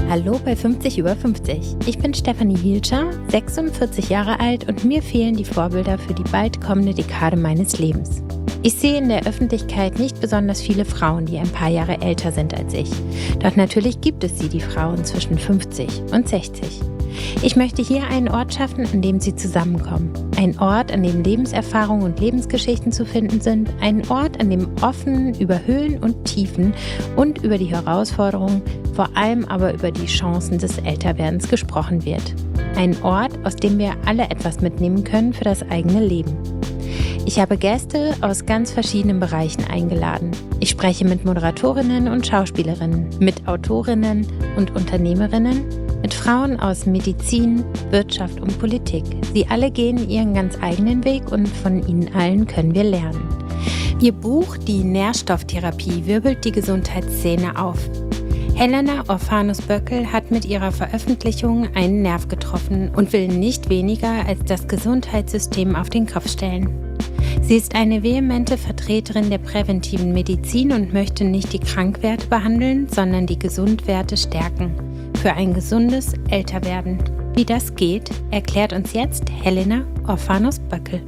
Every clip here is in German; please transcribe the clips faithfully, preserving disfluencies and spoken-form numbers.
Hallo bei fünfzig über fünfzig. Ich bin Stefanie Hielscher, sechsundvierzig Jahre alt und mir fehlen die Vorbilder für die bald kommende Dekade meines Lebens. Ich sehe in der Öffentlichkeit nicht besonders viele Frauen, die ein paar Jahre älter sind als ich. Doch natürlich gibt es sie, die Frauen zwischen fünfzig und sechzig. Ich möchte hier einen Ort schaffen, an dem sie zusammenkommen. Ein Ort, an dem Lebenserfahrungen und Lebensgeschichten zu finden sind. Ein Ort, an dem offen über Höhen und Tiefen und über die Herausforderungen, vor allem aber über die Chancen des Älterwerdens gesprochen wird. Ein Ort, aus dem wir alle etwas mitnehmen können für das eigene Leben. Ich habe Gäste aus ganz verschiedenen Bereichen eingeladen. Ich spreche mit Moderatorinnen und Schauspielerinnen, mit Autorinnen und Unternehmerinnen, mit Frauen aus Medizin, Wirtschaft und Politik. Sie alle gehen ihren ganz eigenen Weg und von ihnen allen können wir lernen. Ihr Buch Die Nährstofftherapie wirbelt die Gesundheitsszene auf. Helena Orphanus-Böckel hat mit ihrer Veröffentlichung einen Nerv getroffen und will nicht weniger als das Gesundheitssystem auf den Kopf stellen. Sie ist eine vehemente Vertreterin der präventiven Medizin und möchte nicht die Krankwerte behandeln, sondern die Gesundwerte stärken. Für ein gesundes Älterwerden. Wie das geht, erklärt uns jetzt Helena Orphanus-Böckel.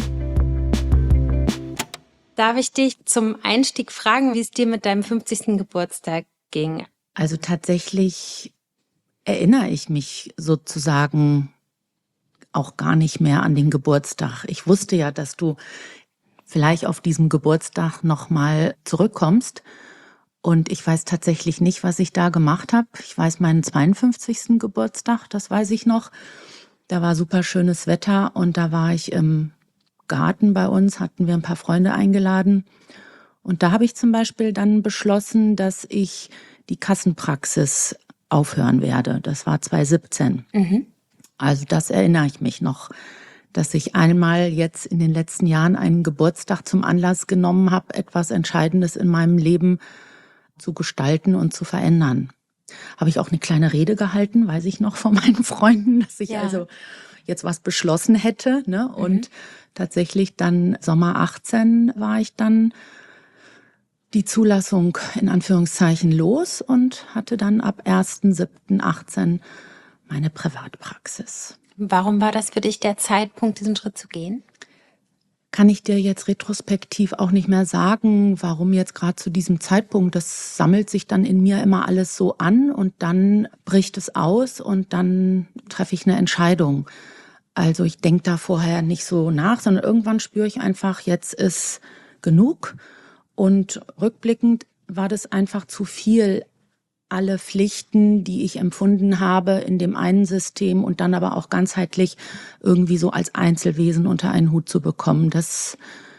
Darf ich dich zum Einstieg fragen, wie es dir mit deinem fünfzigsten Geburtstag ging? Also tatsächlich erinnere ich mich sozusagen auch gar nicht mehr an den Geburtstag. Ich wusste ja, dass du vielleicht auf diesem Geburtstag nochmal zurückkommst. Und ich weiß tatsächlich nicht, was ich da gemacht habe. Ich weiß meinen zweiundfünfzigsten Geburtstag, das weiß ich noch. Da war super schönes Wetter und da war ich im Garten bei uns, hatten wir ein paar Freunde eingeladen. Und da habe ich zum Beispiel dann beschlossen, dass ich die Kassenpraxis aufhören werde. Das war zweitausendsiebzehn. Mhm. Also das erinnere ich mich noch, dass ich einmal jetzt in den letzten Jahren einen Geburtstag zum Anlass genommen habe, etwas Entscheidendes in meinem Leben zu gestalten und zu verändern. Habe ich auch eine kleine Rede gehalten, weiß ich noch von meinen Freunden, dass ich ja. also jetzt was beschlossen hätte. Ne? Mhm. Und tatsächlich dann Sommer achtzehn war ich dann die Zulassung in Anführungszeichen los und hatte dann ab erster siebter achtzehn meine Privatpraxis. Warum war das für dich der Zeitpunkt, diesen Schritt zu gehen? Kann ich dir jetzt retrospektiv auch nicht mehr sagen, warum jetzt gerade zu diesem Zeitpunkt. Das sammelt sich dann in mir immer alles so an und dann bricht es aus und dann treffe ich eine Entscheidung. Also ich denke da vorher nicht so nach, sondern irgendwann spüre ich einfach, jetzt ist genug. Und rückblickend war das einfach zu viel, alle Pflichten, die ich empfunden habe in dem einen System und dann aber auch ganzheitlich irgendwie so als Einzelwesen unter einen Hut zu bekommen. Das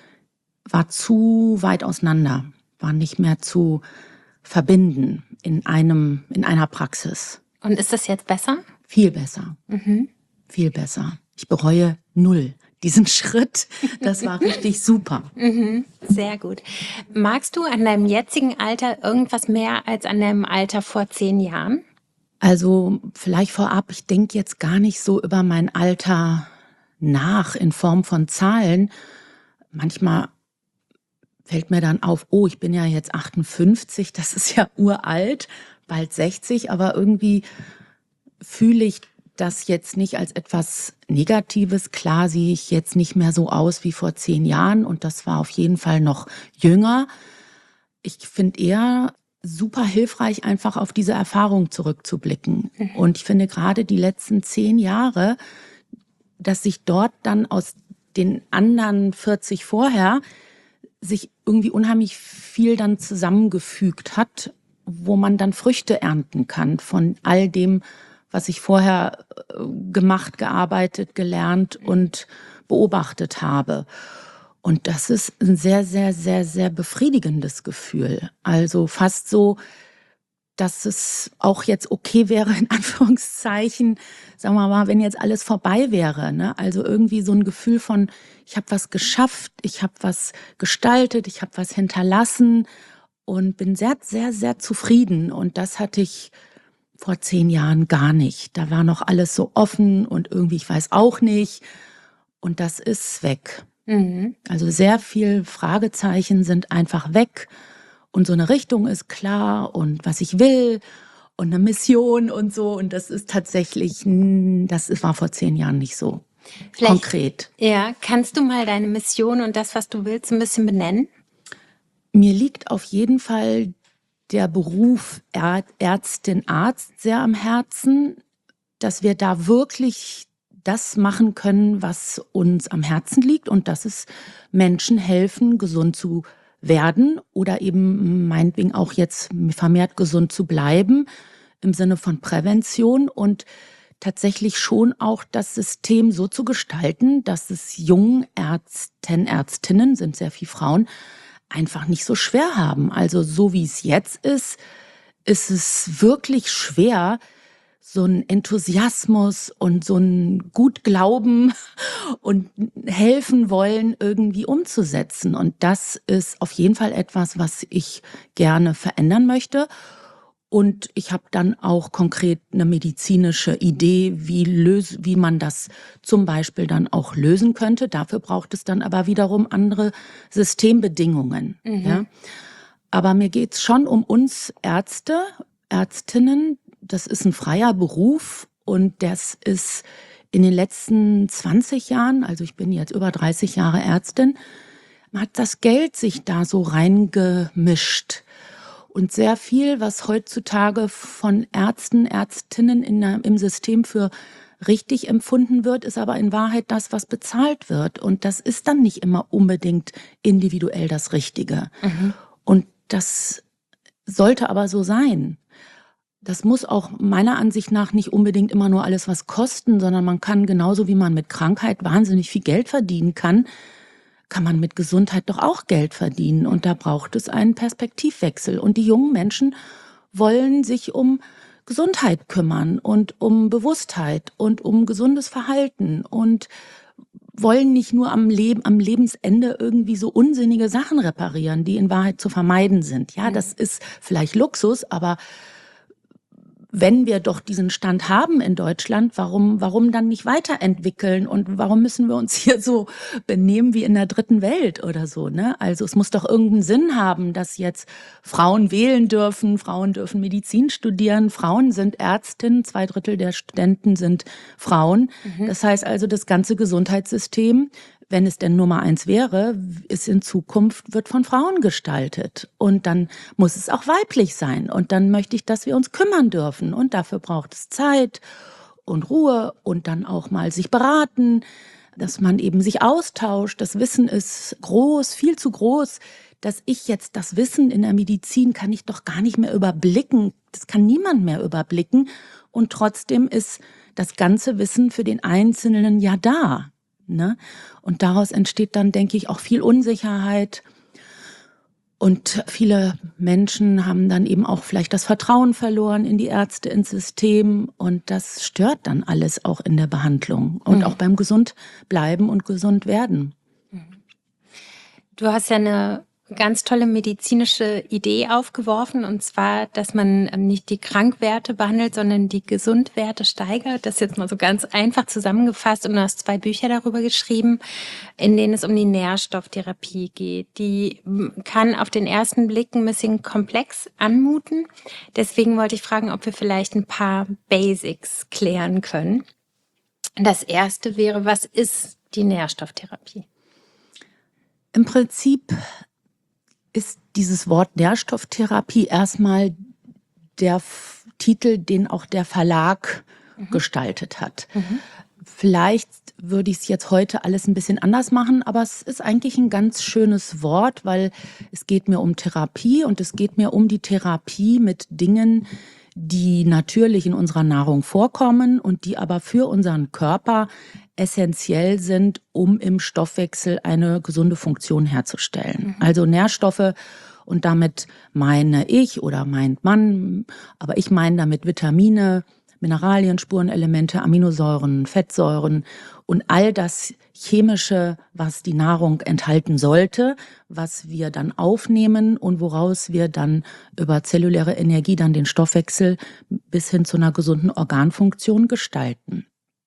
war zu weit auseinander, war nicht mehr zu verbinden in einem, in einer Praxis. Und ist das jetzt besser? Viel besser. Mhm. Viel besser. Ich bereue null diesen Schritt. Das war richtig super. Mhm, sehr gut. Magst du an deinem jetzigen Alter irgendwas mehr als an deinem Alter vor zehn Jahren? Also vielleicht vorab, ich denke jetzt gar nicht so über mein Alter nach in Form von Zahlen. Manchmal fällt mir dann auf, oh, ich bin ja jetzt achtundfünfzig, das ist ja uralt, bald sechzig, aber irgendwie fühle ich das jetzt nicht als etwas Negatives. Klar sehe ich jetzt nicht mehr so aus wie vor zehn Jahren und das war auf jeden Fall noch jünger. Ich finde eher super hilfreich, einfach auf diese Erfahrung zurückzublicken. Mhm. Und ich finde gerade die letzten zehn Jahre, dass sich dort dann aus den anderen vierzig vorher sich irgendwie unheimlich viel dann zusammengefügt hat, wo man dann Früchte ernten kann von all dem, was ich vorher gemacht, gearbeitet, gelernt und beobachtet habe. Und das ist ein sehr, sehr, sehr, sehr befriedigendes Gefühl. Also fast so, dass es auch jetzt okay wäre, in Anführungszeichen, sagen wir mal, wenn jetzt alles vorbei wäre. Ne? Also irgendwie so ein Gefühl von, ich habe was geschafft, ich habe was gestaltet, ich habe was hinterlassen und bin sehr, sehr, sehr zufrieden. Und das hatte ich vor zehn Jahren gar nicht. Da war noch alles so offen und irgendwie, ich weiß auch nicht. Und das ist weg. Mhm. Also sehr viel Fragezeichen sind einfach weg. Und so eine Richtung ist klar und was ich will. und eine Mission und so. Und das ist tatsächlich, das war vor zehn Jahren nicht so Vielleicht, konkret. Ja, kannst du mal deine Mission und das, was du willst, ein bisschen benennen? Mir liegt auf jeden Fall der Beruf Ärztin, Arzt sehr am Herzen, dass wir da wirklich das machen können, was uns am Herzen liegt, und das ist Menschen helfen, gesund zu werden oder eben meinetwegen auch jetzt vermehrt gesund zu bleiben im Sinne von Prävention und tatsächlich schon auch das System so zu gestalten, dass es jungen Ärzten, Ärztinnen, sind sehr viele Frauen, einfach nicht so schwer haben. Also so wie es jetzt ist, ist es wirklich schwer, so ein Enthusiasmus und so ein Gutglauben und helfen wollen irgendwie umzusetzen. Und das ist auf jeden Fall etwas, was ich gerne verändern möchte. Und ich habe dann auch konkret eine medizinische Idee, wie, lös- wie man das zum Beispiel dann auch lösen könnte. Dafür braucht es dann aber wiederum andere Systembedingungen. Mhm. Ja? Aber mir geht's schon um uns Ärzte, Ärztinnen. Das ist ein freier Beruf und das ist in den letzten zwanzig Jahren, also ich bin jetzt über dreißig Jahre Ärztin, hat das Geld sich da so reingemischt. Und sehr viel, was heutzutage von Ärzten, Ärztinnen in der, im System für richtig empfunden wird, ist aber in Wahrheit das, was bezahlt wird. Und das ist dann nicht immer unbedingt individuell das Richtige. Mhm. Und das sollte aber so sein. Das muss auch meiner Ansicht nach nicht unbedingt immer nur alles was kosten, sondern man kann genauso wie man mit Krankheit wahnsinnig viel Geld verdienen kann, kann man mit Gesundheit doch auch Geld verdienen. Und da braucht es einen Perspektivwechsel. Und die jungen Menschen wollen sich um Gesundheit kümmern und um Bewusstheit und um gesundes Verhalten und wollen nicht nur am Leben, am Lebensende irgendwie so unsinnige Sachen reparieren, die in Wahrheit zu vermeiden sind. Ja, das ist vielleicht Luxus, aber wenn wir doch diesen Stand haben in Deutschland, warum, warum dann nicht weiterentwickeln und warum müssen wir uns hier so benehmen wie in der dritten Welt oder so, ne? Also es muss doch irgendeinen Sinn haben, dass jetzt Frauen wählen dürfen, Frauen dürfen Medizin studieren, Frauen sind Ärztinnen, zwei Drittel der Studenten sind Frauen. Mhm. Das heißt also, das ganze Gesundheitssystem, wenn es denn Nummer eins wäre, ist in Zukunft, wird von Frauen gestaltet. Und dann muss es auch weiblich sein. Und dann möchte ich, dass wir uns kümmern dürfen. Und dafür braucht es Zeit und Ruhe und dann auch mal sich beraten, dass man eben sich austauscht. Das Wissen ist groß, viel zu groß, dass ich jetzt das Wissen in der Medizin kann ich doch gar nicht mehr überblicken. Das kann niemand mehr überblicken. Und trotzdem ist das ganze Wissen für den Einzelnen ja da. Ne? Und daraus entsteht dann, denke ich, auch viel Unsicherheit. Und viele Menschen haben dann eben auch vielleicht das Vertrauen verloren in die Ärzte, ins System. Und das stört dann alles auch in der Behandlung und mhm. auch beim Gesundbleiben und Gesundwerden. Du hast ja eine ganz tolle medizinische Idee aufgeworfen, und zwar, dass man nicht die Krankwerte behandelt, sondern die Gesundwerte steigert. Das ist jetzt mal so ganz einfach zusammengefasst, und du hast zwei Bücher darüber geschrieben, in denen es um die Nährstofftherapie geht. Die kann auf den ersten Blick ein bisschen komplex anmuten. Deswegen wollte ich fragen, ob wir vielleicht ein paar Basics klären können. Das erste wäre, was ist die Nährstofftherapie? Im Prinzip ist dieses Wort Nährstofftherapie erstmal der F- Titel, den auch der Verlag mhm. gestaltet hat. Mhm. Vielleicht würde ich es jetzt heute alles ein bisschen anders machen, aber es ist eigentlich ein ganz schönes Wort, weil es geht mir um Therapie und es geht mir um die Therapie mit Dingen, die natürlich in unserer Nahrung vorkommen und die aber für unseren Körper essentiell sind, um im Stoffwechsel eine gesunde Funktion herzustellen. Mhm. Also Nährstoffe, und damit meine ich oder meint man, aber ich meine damit Vitamine, Mineralien, Spurenelemente, Aminosäuren, Fettsäuren und all das Chemische, was die Nahrung enthalten sollte, was wir dann aufnehmen und woraus wir dann über zelluläre Energie dann den Stoffwechsel bis hin zu einer gesunden Organfunktion gestalten.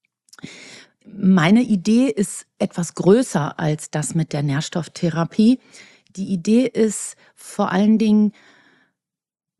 Meine Idee ist etwas größer als das mit der Nährstofftherapie. Die Idee ist vor allen Dingen,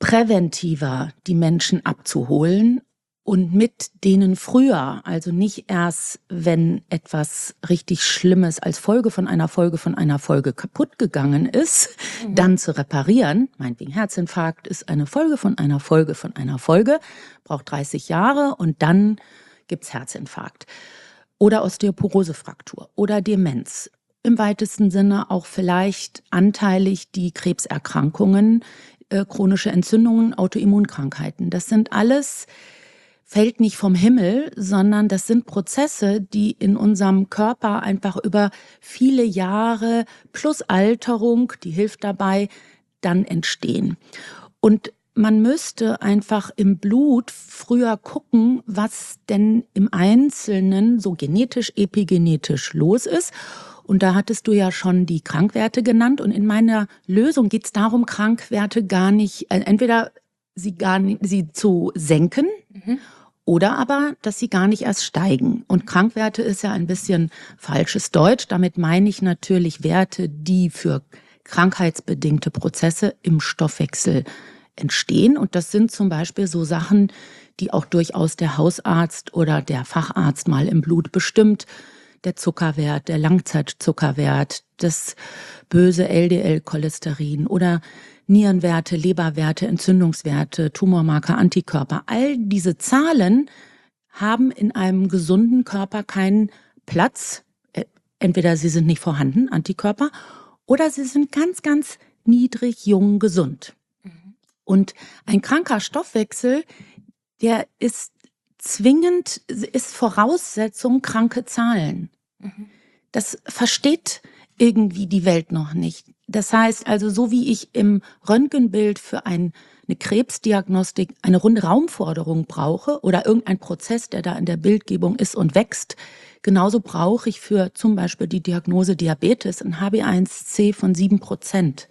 präventiver die Menschen abzuholen und mit denen früher, also nicht erst, wenn etwas richtig Schlimmes als Folge von einer Folge von einer Folge kaputt gegangen ist, mhm. dann zu reparieren. Meinetwegen Herzinfarkt ist eine Folge von einer Folge von einer Folge, braucht dreißig Jahre und dann gibt's Herzinfarkt. Oder Osteoporosefraktur oder Demenz. Im weitesten Sinne auch vielleicht anteilig die Krebserkrankungen, äh, chronische Entzündungen, Autoimmunkrankheiten. Das sind alles, fällt nicht vom Himmel, sondern das sind Prozesse, die in unserem Körper einfach über viele Jahre plus Alterung, die hilft dabei, dann entstehen. Und man müsste einfach im Blut früher gucken, was denn im Einzelnen so genetisch, epigenetisch los ist. Und da hattest du ja schon die Krankwerte genannt. Und in meiner Lösung geht es darum, Krankwerte gar nicht, äh, entweder sie gar nicht, sie zu senken, mhm. oder aber, dass sie gar nicht erst steigen. Und Krankwerte ist ja ein bisschen falsches Deutsch. Damit meine ich natürlich Werte, die für krankheitsbedingte Prozesse im Stoffwechsel entstehen. Und das sind zum Beispiel so Sachen, die auch durchaus der Hausarzt oder der Facharzt mal im Blut bestimmt. Der Zuckerwert, der Langzeitzuckerwert, das böse L D L-Cholesterin oder Nierenwerte, Leberwerte, Entzündungswerte, Tumormarker, Antikörper. All diese Zahlen haben in einem gesunden Körper keinen Platz. Entweder sie sind nicht vorhanden, Antikörper, oder sie sind ganz, ganz niedrig, jung, gesund. Mhm. Und ein kranker Stoffwechsel, der ist zwingend, ist Voraussetzung kranke Zahlen. Mhm. Das versteht irgendwie die Welt noch nicht. Das heißt also, so wie ich im Röntgenbild für ein, eine Krebsdiagnostik eine runde Raumforderung brauche oder irgendein Prozess, der da in der Bildgebung ist und wächst, genauso brauche ich für zum Beispiel die Diagnose Diabetes ein H b A eins C von sieben Prozent.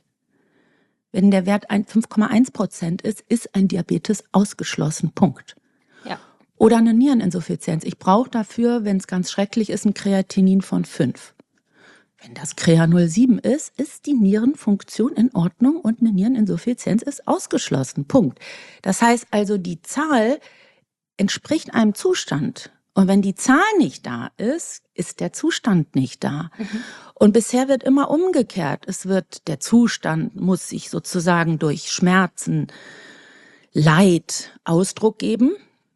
Wenn der Wert fünf Komma eins Prozent ist, ist ein Diabetes ausgeschlossen. Punkt. Ja. Oder eine Niereninsuffizienz. Ich brauche dafür, wenn es ganz schrecklich ist, ein Kreatinin von fünf. Wenn das C R E A null Komma sieben ist, ist die Nierenfunktion in Ordnung und eine Niereninsuffizienz ist ausgeschlossen. Punkt. Das heißt also, die Zahl entspricht einem Zustand. Und wenn die Zahl nicht da ist, ist der Zustand nicht da. Mhm. Und bisher wird immer umgekehrt. Es wird, der Zustand muss sich sozusagen durch Schmerzen, Leid Ausdruck geben.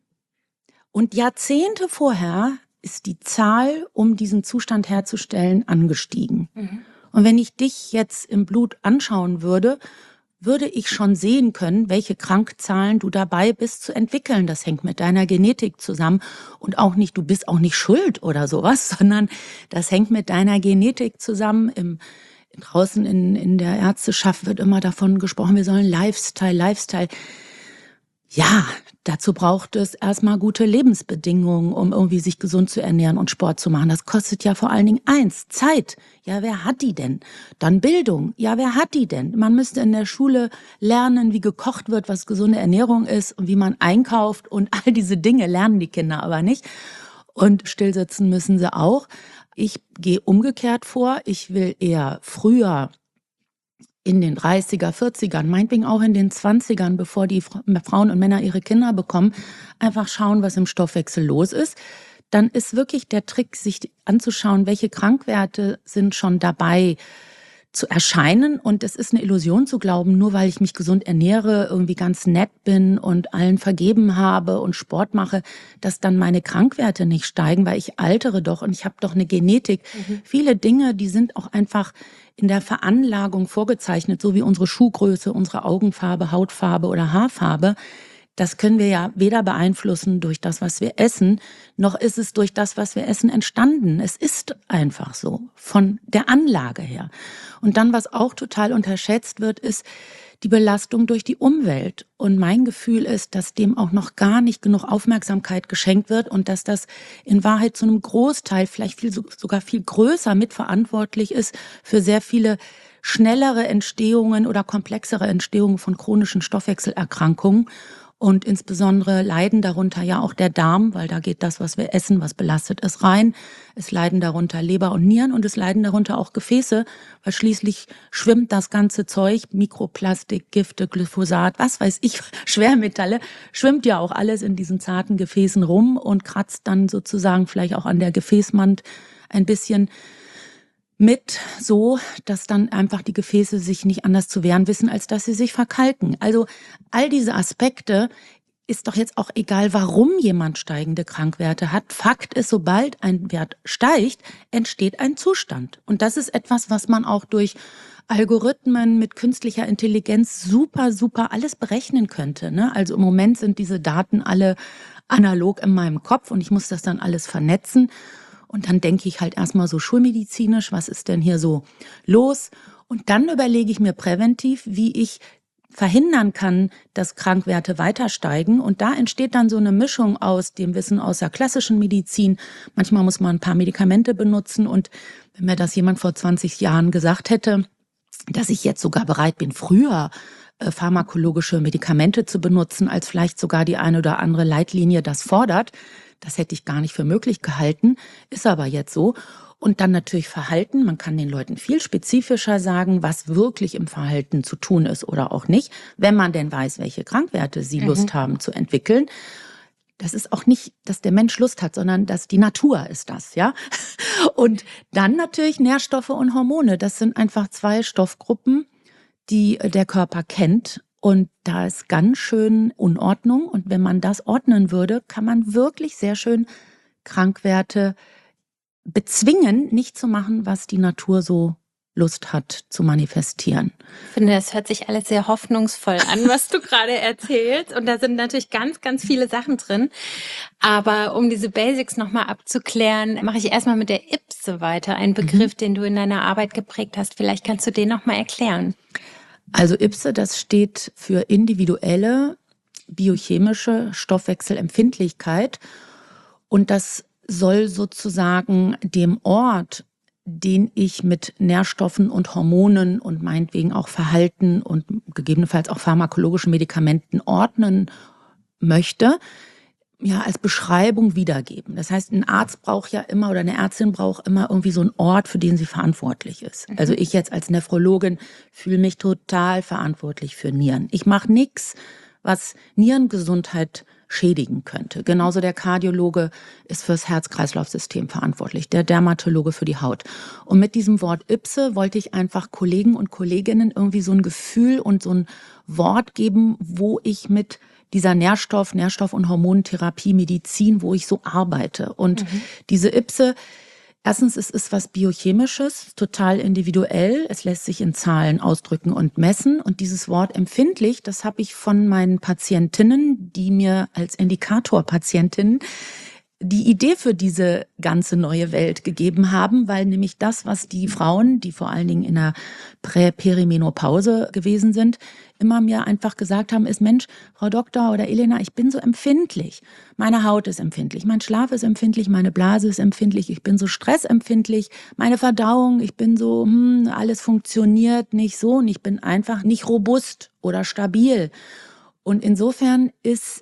Und Jahrzehnte vorher ist die Zahl, um diesen Zustand herzustellen, angestiegen. Mhm. Und wenn ich dich jetzt im Blut anschauen würde, würde ich schon sehen können, welche Krankzahlen du dabei bist zu entwickeln. Das hängt mit deiner Genetik zusammen. Und auch nicht, du bist auch nicht schuld oder sowas, sondern das hängt mit deiner Genetik zusammen. Im, draußen in, in der Ärzteschaft wird immer davon gesprochen, wir sollen Lifestyle, Lifestyle. Ja, dazu braucht es erstmal gute Lebensbedingungen, um irgendwie sich gesund zu ernähren und Sport zu machen. Das kostet ja vor allen Dingen eins, Zeit. Ja, wer hat die denn? Dann Bildung. Ja, wer hat die denn? Man müsste in der Schule lernen, wie gekocht wird, was gesunde Ernährung ist und wie man einkauft und all diese Dinge lernen die Kinder aber nicht. Und stillsitzen müssen sie auch. Ich gehe umgekehrt vor. Ich will eher früher in den dreißiger, vierzigern, meinetwegen auch in den zwanzigern, bevor die Frauen und Männer ihre Kinder bekommen, einfach schauen, was im Stoffwechsel los ist. Dann ist wirklich der Trick, sich anzuschauen, welche Krankwerte sind schon dabei zu erscheinen. Und es ist eine Illusion zu glauben, nur weil ich mich gesund ernähre, irgendwie ganz nett bin und allen vergeben habe und Sport mache, dass dann meine Krankwerte nicht steigen, weil ich altere doch und ich habe doch eine Genetik. Mhm. Viele Dinge, die sind auch einfach in der Veranlagung vorgezeichnet, so wie unsere Schuhgröße, unsere Augenfarbe, Hautfarbe oder Haarfarbe. Das können wir ja weder beeinflussen durch das, was wir essen, noch ist es durch das, was wir essen, entstanden. Es ist einfach so, von der Anlage her. Und dann, was auch total unterschätzt wird, ist die Belastung durch die Umwelt. Und mein Gefühl ist, dass dem auch noch gar nicht genug Aufmerksamkeit geschenkt wird und dass das in Wahrheit zu einem Großteil, vielleicht viel, sogar viel größer mitverantwortlich ist für sehr viele schnellere Entstehungen oder komplexere Entstehungen von chronischen Stoffwechselerkrankungen. Und insbesondere leiden darunter ja auch der Darm, weil da geht das, was wir essen, was belastet ist, rein. Es leiden darunter Leber und Nieren und es leiden darunter auch Gefäße, weil schließlich schwimmt das ganze Zeug, Mikroplastik, Gifte, Glyphosat, was weiß ich, Schwermetalle, schwimmt ja auch alles in diesen zarten Gefäßen rum und kratzt dann sozusagen vielleicht auch an der Gefäßwand ein bisschen mit, so dass dann einfach die Gefäße sich nicht anders zu wehren wissen, als dass sie sich verkalken. Also all diese Aspekte ist doch jetzt auch egal, warum jemand steigende Krankwerte hat. Fakt ist, sobald ein Wert steigt, entsteht ein Zustand. Und das ist etwas, was man auch durch Algorithmen mit künstlicher Intelligenz super, super alles berechnen könnte, ne? Also im Moment sind diese Daten alle analog in meinem Kopf und ich muss das dann alles vernetzen. Und dann denke ich halt erstmal so schulmedizinisch, was ist denn hier so los? Und dann überlege ich mir präventiv, wie ich verhindern kann, dass Krankwerte weiter steigen. Und da entsteht dann so eine Mischung aus dem Wissen aus der klassischen Medizin. Manchmal muss man ein paar Medikamente benutzen. Und wenn mir das jemand vor zwanzig Jahren gesagt hätte, dass ich jetzt sogar bereit bin, früher äh, pharmakologische Medikamente zu benutzen, als vielleicht sogar die eine oder andere Leitlinie das fordert, das hätte ich gar nicht für möglich gehalten, ist aber jetzt so. Und dann natürlich Verhalten. Man kann den Leuten viel spezifischer sagen, was wirklich im Verhalten zu tun ist oder auch nicht, wenn man denn weiß, welche Krankwerte sie mhm. Lust haben zu entwickeln. Das ist auch nicht, dass der Mensch Lust hat, sondern dass die Natur ist das, ja. Und dann natürlich Nährstoffe und Hormone. Das sind einfach zwei Stoffgruppen, die der Körper kennt. Und da ist ganz schön Unordnung. Und wenn man das ordnen würde, kann man wirklich sehr schön Krankwerte bezwingen, nicht zu machen, was die Natur so Lust hat zu manifestieren. Ich finde, das hört sich alles sehr hoffnungsvoll an, was du gerade erzählst. Und da sind natürlich ganz, ganz viele Sachen drin. Aber um diese Basics nochmal abzuklären, mache ich erstmal mit der I P S E weiter. Ein Begriff, mhm. den du in deiner Arbeit geprägt hast. Vielleicht kannst du den nochmal erklären. Also I P S E, das steht für individuelle biochemische Stoffwechselempfindlichkeit. Und das soll sozusagen dem Ort, den ich mit Nährstoffen und Hormonen und meinetwegen auch Verhalten und gegebenenfalls auch pharmakologischen Medikamenten ordnen möchte, ja, als Beschreibung wiedergeben. Das heißt, ein Arzt braucht ja immer oder eine Ärztin braucht immer irgendwie so einen Ort, für den sie verantwortlich ist. Mhm. Also ich jetzt als Nephrologin fühle mich total verantwortlich für Nieren. Ich mache nichts, was Nierengesundheit schädigen könnte. Genauso der Kardiologe ist fürs Herz-Kreislauf-System verantwortlich, der Dermatologe für die Haut. Und mit diesem Wort I P S E wollte ich einfach Kollegen und Kolleginnen irgendwie so ein Gefühl und so ein Wort geben, wo ich mit dieser Nährstoff, Nährstoff- und Hormontherapie, Medizin, wo ich so arbeite. Und mhm. diese I P S E, erstens, es ist was Biochemisches, total individuell. Es lässt sich in Zahlen ausdrücken und messen. Und dieses Wort empfindlich, das habe ich von meinen Patientinnen, die mir als Indikatorpatientinnen die Idee für diese ganze neue Welt gegeben haben, weil nämlich das, was die Frauen, die vor allen Dingen in der Prä-Perimenopause gewesen sind, immer mir einfach gesagt haben, ist, Mensch, Frau Doktor oder Elena, ich bin so empfindlich. Meine Haut ist empfindlich, mein Schlaf ist empfindlich, meine Blase ist empfindlich, ich bin so stressempfindlich, meine Verdauung, ich bin so, hm, alles funktioniert nicht so und ich bin einfach nicht robust oder stabil. Und insofern ist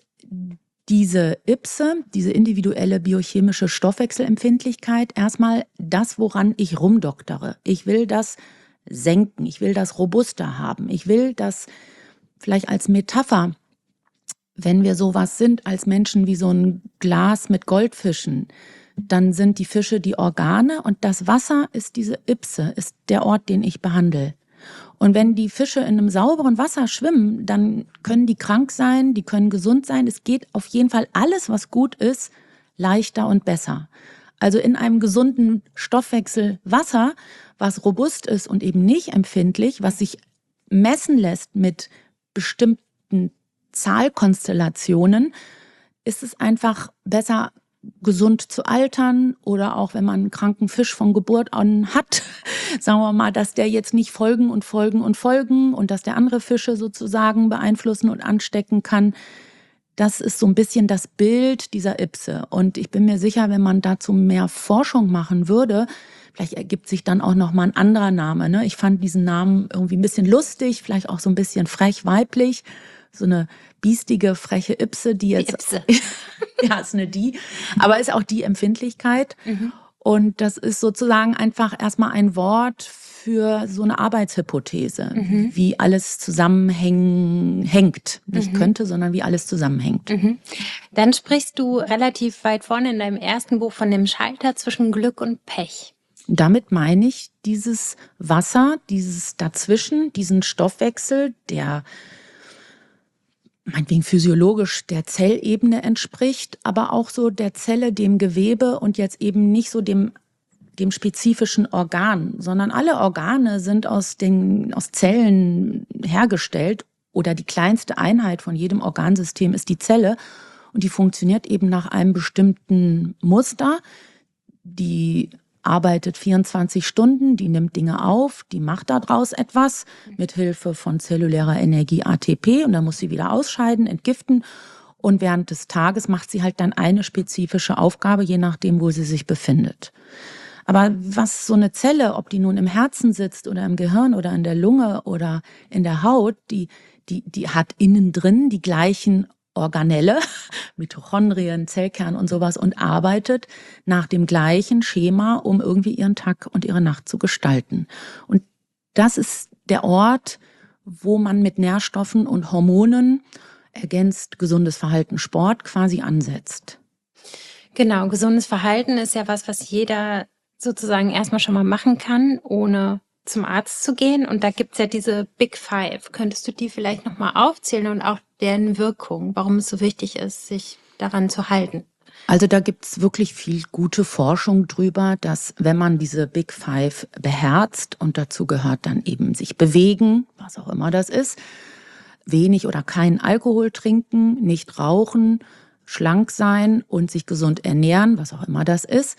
diese I P S E, diese individuelle biochemische Stoffwechselempfindlichkeit, erstmal das, woran ich rumdoktere. Ich will das senken, ich will das robuster haben. Ich will das vielleicht als Metapher, wenn wir sowas sind als Menschen wie so ein Glas mit Goldfischen, dann sind die Fische die Organe und das Wasser ist diese I P S E, ist der Ort, den ich behandle. Und wenn die Fische in einem sauberen Wasser schwimmen, dann können die krank sein, die können gesund sein. Es geht auf jeden Fall alles, was gut ist, leichter und besser. Also in einem gesunden Stoffwechsel Wasser, was robust ist und eben nicht empfindlich, was sich messen lässt mit bestimmten Zahlkonstellationen, ist es einfach besser, gesund zu altern oder auch wenn man einen kranken Fisch von Geburt an hat, sagen wir mal, dass der jetzt nicht folgen und folgen und folgen und dass der andere Fische sozusagen beeinflussen und anstecken kann. Das ist so ein bisschen das Bild dieser I P S E. Und ich bin mir sicher, wenn man dazu mehr Forschung machen würde, vielleicht ergibt sich dann auch noch mal ein anderer Name. Ne? Ich fand diesen Namen irgendwie ein bisschen lustig, vielleicht auch so ein bisschen frech weiblich. So eine biestige, freche Ipse, die jetzt... Die Ipse. Ja, ist eine die, aber ist auch die Empfindlichkeit. Mhm. Und das ist sozusagen einfach erstmal ein Wort für so eine Arbeitshypothese, mhm. wie alles zusammenhängt. Nicht mhm. könnte, sondern wie alles zusammenhängt. Mhm. Dann sprichst du relativ weit vorne in deinem ersten Buch von dem Schalter zwischen Glück und Pech. Damit meine ich dieses Wasser, dieses Dazwischen, diesen Stoffwechsel, der meinetwegen physiologisch der Zellebene entspricht, aber auch so der Zelle, dem Gewebe und jetzt eben nicht so dem, dem spezifischen Organ, sondern alle Organe sind aus den, aus Zellen hergestellt oder die kleinste Einheit von jedem Organsystem ist die Zelle und die funktioniert eben nach einem bestimmten Muster, die arbeitet vierundzwanzig Stunden, die nimmt Dinge auf, die macht daraus etwas mit Hilfe von zellulärer Energie A T P und dann muss sie wieder ausscheiden, entgiften und während des Tages macht sie halt dann eine spezifische Aufgabe, je nachdem, wo sie sich befindet. Aber was so eine Zelle, ob die nun im Herzen sitzt oder im Gehirn oder in der Lunge oder in der Haut, die, die, die hat innen drin die gleichen Organelle, Mitochondrien, Zellkern und sowas und arbeitet nach dem gleichen Schema, um irgendwie ihren Tag und ihre Nacht zu gestalten. Und das ist der Ort, wo man mit Nährstoffen und Hormonen ergänzt gesundes Verhalten, Sport quasi ansetzt. Genau, gesundes Verhalten ist ja was, was jeder sozusagen erstmal schon mal machen kann, ohne zum Arzt zu gehen. Und da gibt's ja diese Big Five. Könntest du die vielleicht nochmal aufzählen und auch deren Wirkung, warum es so wichtig ist, sich daran zu halten? Also da gibt's wirklich viel gute Forschung drüber, dass wenn man diese Big Five beherzt, und dazu gehört dann eben sich bewegen, was auch immer das ist, wenig oder keinen Alkohol trinken, nicht rauchen, schlank sein und sich gesund ernähren, was auch immer das ist.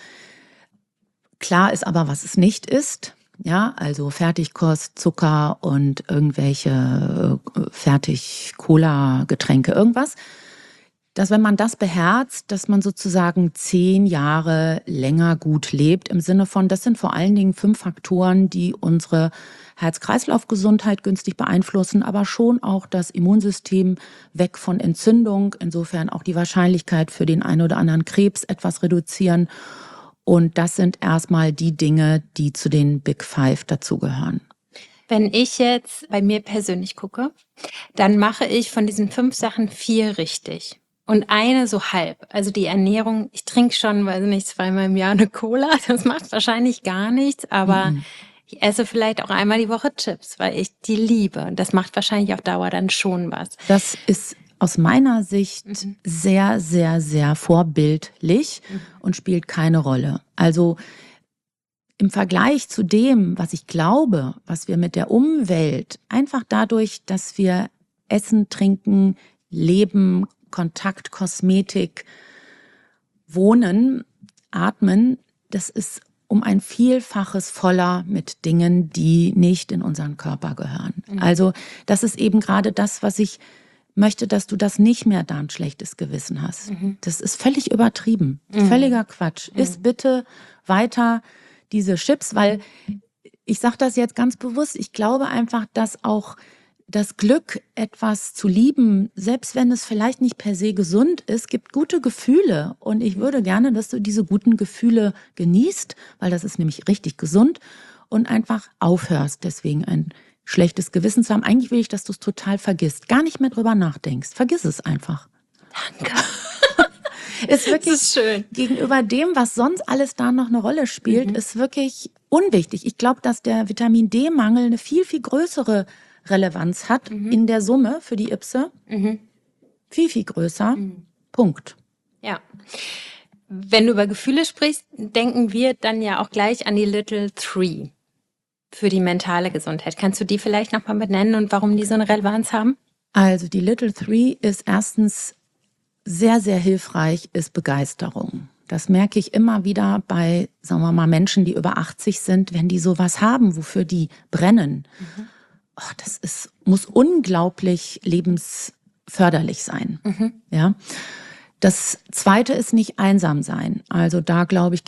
Klar ist aber, was es nicht ist. Ja, also Fertigkost, Zucker und irgendwelche äh, Fertig-Cola-Getränke, irgendwas. Dass wenn man das beherzt, dass man sozusagen zehn Jahre länger gut lebt, im Sinne von, das sind vor allen Dingen fünf Faktoren, die unsere Herz-Kreislauf-Gesundheit günstig beeinflussen, aber schon auch das Immunsystem weg von Entzündung, insofern auch die Wahrscheinlichkeit für den einen oder anderen Krebs etwas reduzieren. Und das sind erstmal die Dinge, die zu den Big Five dazugehören. Wenn ich jetzt bei mir persönlich gucke, dann mache ich von diesen fünf Sachen vier richtig. Und eine so halb. Also die Ernährung, ich trinke schon, weiß nicht, zweimal im Jahr eine Cola. Das macht wahrscheinlich gar nichts, aber mhm. ich esse vielleicht auch einmal die Woche Chips, weil ich die liebe. Und das macht wahrscheinlich auf Dauer dann schon was. Das ist aus meiner Sicht mhm. sehr, sehr, sehr vorbildlich mhm. und spielt keine Rolle. Also im Vergleich zu dem, was ich glaube, was wir mit der Umwelt, einfach dadurch, dass wir essen, trinken, leben, Kontakt, Kosmetik, Wohnen, Atmen, das ist um ein Vielfaches voller mit Dingen, die nicht in unseren Körper gehören. Mhm. Also das ist eben gerade das, was ich möchte, dass du das nicht mehr da ein schlechtes Gewissen hast. Mhm. Das ist völlig übertrieben, mhm. völliger Quatsch. Mhm. Iss bitte weiter diese Chips, weil ich sage das jetzt ganz bewusst, ich glaube einfach, dass auch das Glück, etwas zu lieben, selbst wenn es vielleicht nicht per se gesund ist, gibt gute Gefühle. Und ich würde gerne, dass du diese guten Gefühle genießt, weil das ist nämlich richtig gesund und einfach aufhörst, deswegen ein schlechtes Gewissen zu haben. Eigentlich will ich, dass du es total vergisst, gar nicht mehr drüber nachdenkst. Vergiss es einfach. Danke. Ist wirklich das ist schön. Gegenüber dem, was sonst alles da noch eine Rolle spielt, mhm. ist wirklich unwichtig. Ich glaube, dass der Vitamin-D-Mangel eine viel, viel größere Relevanz hat mhm. in der Summe für die Ipse. Mhm. Viel, viel größer. Mhm. Punkt. Ja. Wenn du über Gefühle sprichst, denken wir dann ja auch gleich an die Little Three für die mentale Gesundheit. Kannst du die vielleicht nochmal benennen und warum die so eine Relevanz haben? Also die Little Three ist erstens sehr, sehr hilfreich, ist Begeisterung. Das merke ich immer wieder bei, sagen wir mal, Menschen, die über achtzig sind, wenn die sowas haben, wofür die brennen. Mhm. Oh, das ist, muss unglaublich lebensförderlich sein. Mhm. Ja. Das Zweite ist nicht einsam sein. Also da, glaube ich, gibt es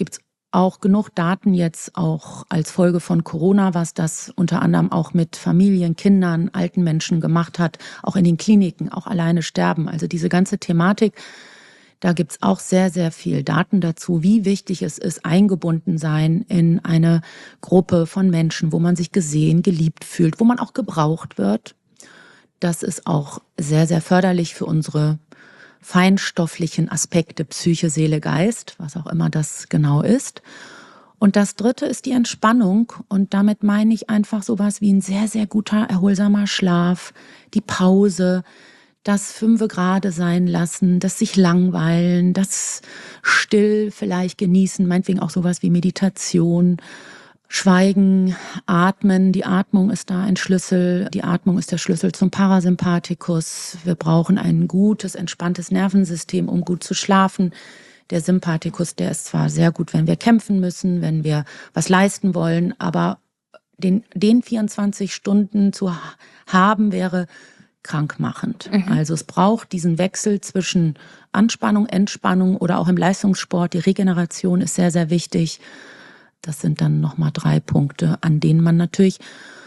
auch genug Daten jetzt auch als Folge von Corona, was das unter anderem auch mit Familien, Kindern, alten Menschen gemacht hat, auch in den Kliniken, auch alleine sterben. Also diese ganze Thematik, da gibt's auch sehr, sehr viel Daten dazu, wie wichtig es ist, eingebunden sein in eine Gruppe von Menschen, wo man sich gesehen, geliebt fühlt, wo man auch gebraucht wird. Das ist auch sehr, sehr förderlich für unsere feinstofflichen Aspekte Psyche, Seele, Geist, was auch immer das genau ist. Und das Dritte ist die Entspannung. Und damit meine ich einfach sowas wie ein sehr, sehr guter, erholsamer Schlaf, die Pause, das Fünfe gerade sein lassen, das sich langweilen, das still vielleicht genießen, meinetwegen auch sowas wie Meditation, Schweigen, Atmen. Die Atmung ist da ein Schlüssel. Die Atmung ist der Schlüssel zum Parasympathikus. Wir brauchen ein gutes, entspanntes Nervensystem, um gut zu schlafen. Der Sympathikus, der ist zwar sehr gut, wenn wir kämpfen müssen, wenn wir was leisten wollen, aber den, den vierundzwanzig Stunden zu haben, wäre krankmachend. Mhm. Also es braucht diesen Wechsel zwischen Anspannung, Entspannung oder auch im Leistungssport. Die Regeneration ist sehr, sehr wichtig. Das sind dann nochmal drei Punkte, an denen man natürlich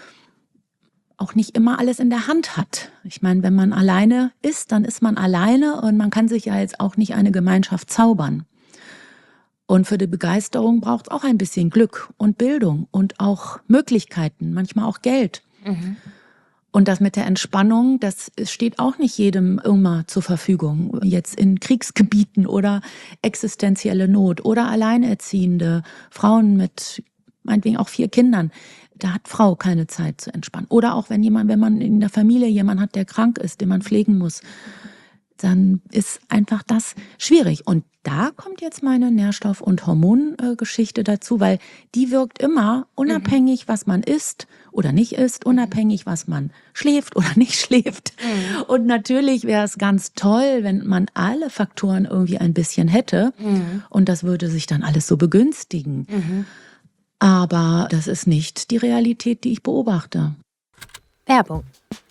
auch nicht immer alles in der Hand hat. Ich meine, wenn man alleine ist, dann ist man alleine und man kann sich ja jetzt auch nicht eine Gemeinschaft zaubern. Und für die Begeisterung braucht es auch ein bisschen Glück und Bildung und auch Möglichkeiten, manchmal auch Geld. Mhm. Und das mit der Entspannung, das steht auch nicht jedem immer zur Verfügung. Jetzt in Kriegsgebieten oder existenzielle Not oder alleinerziehende Frauen mit meinetwegen auch vier Kindern. Da hat Frau keine Zeit zu entspannen. Oder auch wenn jemand, wenn man in der Familie jemanden hat, der krank ist, den man pflegen muss, dann ist einfach das schwierig. Und da kommt jetzt meine Nährstoff- und Hormongeschichte dazu, weil die wirkt immer unabhängig, was man isst oder nicht isst, unabhängig, was man schläft oder nicht schläft. Mhm. Und natürlich wäre es ganz toll, wenn man alle Faktoren irgendwie ein bisschen hätte. Mhm. Und das würde sich dann alles so begünstigen. Mhm. Aber das ist nicht die Realität, die ich beobachte. Werbung.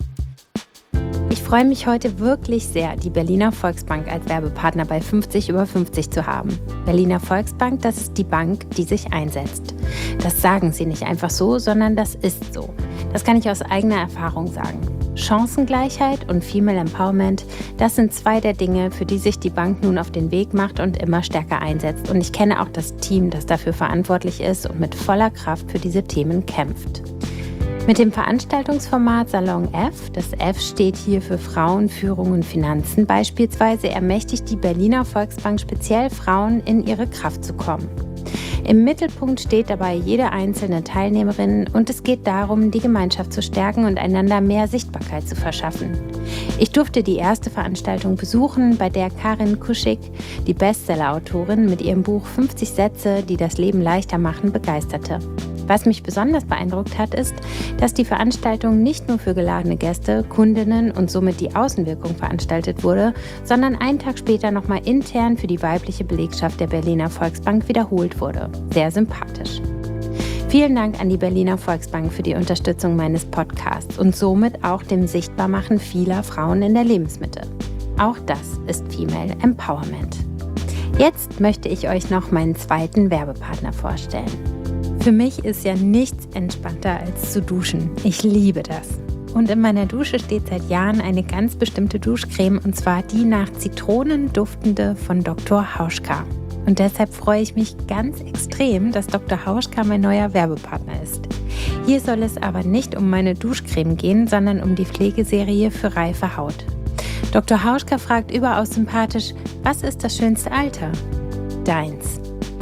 Ich freue mich heute wirklich sehr, die Berliner Volksbank als Werbepartner bei fünfzig über fünfzig zu haben. Berliner Volksbank, das ist die Bank, die sich einsetzt. Das sagen sie nicht einfach so, sondern das ist so. Das kann ich aus eigener Erfahrung sagen. Chancengleichheit und Female Empowerment, das sind zwei der Dinge, für die sich die Bank nun auf den Weg macht und immer stärker einsetzt. Und ich kenne auch das Team, das dafür verantwortlich ist und mit voller Kraft für diese Themen kämpft. Mit dem Veranstaltungsformat Salon F, das F steht hier für Frauen, Führung und Finanzen, beispielsweise ermächtigt die Berliner Volksbank speziell Frauen, in ihre Kraft zu kommen. Im Mittelpunkt steht dabei jede einzelne Teilnehmerin und es geht darum, die Gemeinschaft zu stärken und einander mehr Sichtbarkeit zu verschaffen. Ich durfte die erste Veranstaltung besuchen, bei der Karin Kuschig, die Bestseller-Autorin, mit ihrem Buch fünfzig Sätze, die das Leben leichter machen, begeisterte. Was mich besonders beeindruckt hat, ist, dass die Veranstaltung nicht nur für geladene Gäste, Kundinnen und somit die Außenwirkung veranstaltet wurde, sondern einen Tag später nochmal intern für die weibliche Belegschaft der Berliner Volksbank wiederholt wurde. Sehr sympathisch. Vielen Dank an die Berliner Volksbank für die Unterstützung meines Podcasts und somit auch dem Sichtbarmachen vieler Frauen in der Lebensmitte. Auch das ist Female Empowerment. Jetzt möchte ich euch noch meinen zweiten Werbepartner vorstellen. Für mich ist ja nichts entspannter als zu duschen. Ich liebe das. Und in meiner Dusche steht seit Jahren eine ganz bestimmte Duschcreme, und zwar die nach Zitronen duftende von Doktor Hauschka. Und deshalb freue ich mich ganz extrem, dass Doktor Hauschka mein neuer Werbepartner ist. Hier soll es aber nicht um meine Duschcreme gehen, sondern um die Pflegeserie für reife Haut. Doktor Hauschka fragt überaus sympathisch: Was ist das schönste Alter? Deins.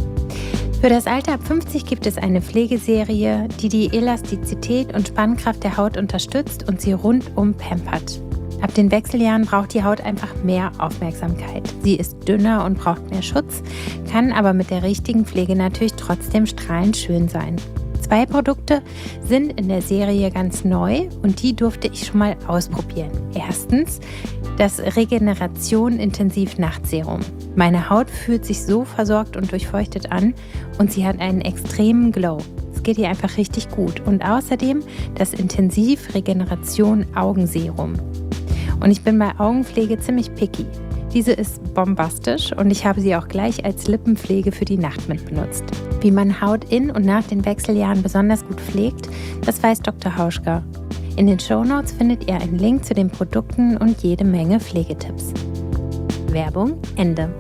Für das Alter ab fünfzig gibt es eine Pflegeserie, die die Elastizität und Spannkraft der Haut unterstützt und sie rundum pampert. Ab den Wechseljahren braucht die Haut einfach mehr Aufmerksamkeit. Sie ist dünner und braucht mehr Schutz, kann aber mit der richtigen Pflege natürlich trotzdem strahlend schön sein. Zwei Produkte sind in der Serie ganz neu und die durfte ich schon mal ausprobieren. Erstens das Regeneration Intensiv Nachtserum. Meine Haut fühlt sich so versorgt und durchfeuchtet an und sie hat einen extremen Glow. Es geht ihr einfach richtig gut. Und außerdem das Intensiv Regeneration Augenserum. Und ich bin bei Augenpflege ziemlich picky. Diese ist bombastisch und ich habe sie auch gleich als Lippenpflege für die Nacht mit benutzt. Wie man Haut in und nach den Wechseljahren besonders gut pflegt, das weiß Doktor Hauschka. In den Shownotes findet ihr einen Link zu den Produkten und jede Menge Pflegetipps. Werbung Ende.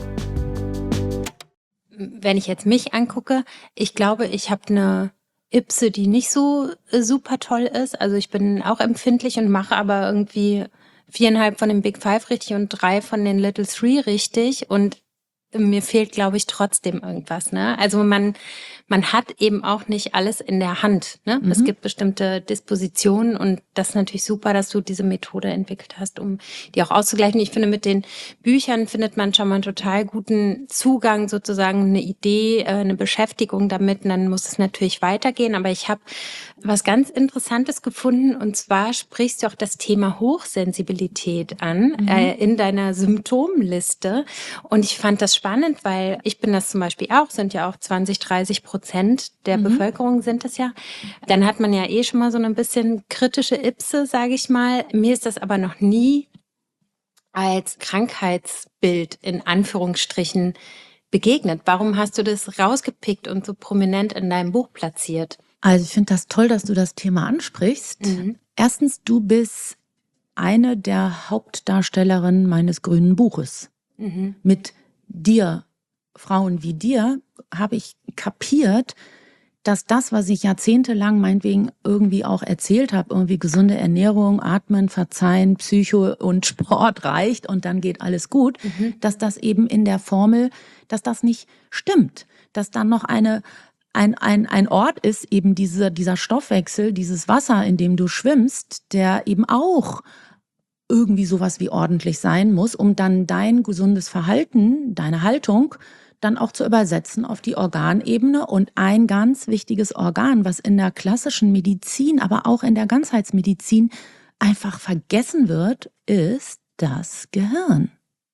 Wenn ich jetzt mich angucke, ich glaube, ich habe eine Ipse, die nicht so super toll ist. Also ich bin auch empfindlich und mache aber irgendwie viereinhalb von den Big Five richtig und drei von den Little Three richtig. Und mir fehlt, glaube ich, trotzdem irgendwas, ne? Also man, man hat eben auch nicht alles in der Hand, ne? Mhm. Es gibt bestimmte Dispositionen und das ist natürlich super, dass du diese Methode entwickelt hast, um die auch auszugleichen. Ich finde, mit den Büchern findet man schon mal einen total guten Zugang, sozusagen eine Idee, eine Beschäftigung damit und dann muss es natürlich weitergehen. Aber ich habe was ganz Interessantes gefunden und zwar sprichst du auch das Thema Hochsensibilität an, mhm. äh, in deiner Symptomliste und ich fand das spannend, weil ich bin das zum Beispiel auch, sind ja auch zwanzig, dreißig Prozent der mhm. Bevölkerung sind es ja. Dann hat man ja eh schon mal so ein bisschen kritische Ipse, sage ich mal. Mir ist das aber noch nie als Krankheitsbild in Anführungsstrichen begegnet. Warum hast du das rausgepickt und so prominent in deinem Buch platziert? Also ich finde das toll, dass du das Thema ansprichst. Mhm. Erstens, du bist eine der Hauptdarstellerinnen meines grünen Buches. Mhm. Mit dir, Frauen wie dir, habe ich kapiert, dass das, was ich jahrzehntelang meinetwegen irgendwie auch erzählt habe, irgendwie gesunde Ernährung, Atmen, Verzeihen, Psycho und Sport reicht und dann geht alles gut, mhm. dass das eben in der Formel, dass das nicht stimmt, dass dann noch eine ein ein ein Ort ist, eben diese, dieser Stoffwechsel, dieses Wasser, in dem du schwimmst, der eben auch irgendwie sowas wie ordentlich sein muss, um dann dein gesundes Verhalten, deine Haltung dann auch zu übersetzen auf die Organebene. Und ein ganz wichtiges Organ, was in der klassischen Medizin, aber auch in der Ganzheitsmedizin einfach vergessen wird, ist das Gehirn.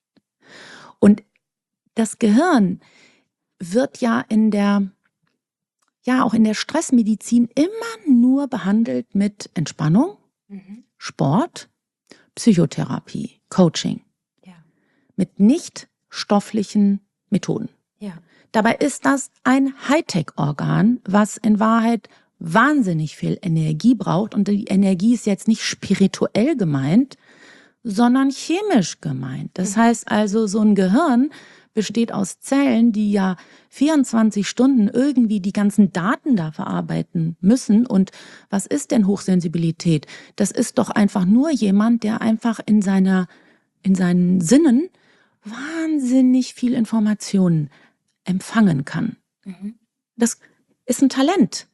Und das Gehirn wird ja in der, ja auch in der Stressmedizin immer nur behandelt mit Entspannung, mhm. Sport, Psychotherapie, Coaching, ja. mit nicht stofflichen Methoden. Ja. Dabei ist das ein Hightech-Organ, was in Wahrheit wahnsinnig viel Energie braucht. Und die Energie ist jetzt nicht spirituell gemeint, sondern chemisch gemeint. Das mhm. heißt also, so ein Gehirn besteht aus Zellen, die ja vierundzwanzig Stunden irgendwie die ganzen Daten da verarbeiten müssen. Und was ist denn Hochsensibilität? Das ist doch einfach nur jemand, der einfach in seiner, in seinen Sinnen wahnsinnig viel Informationen empfangen kann. Mhm. Das ist ein Talent.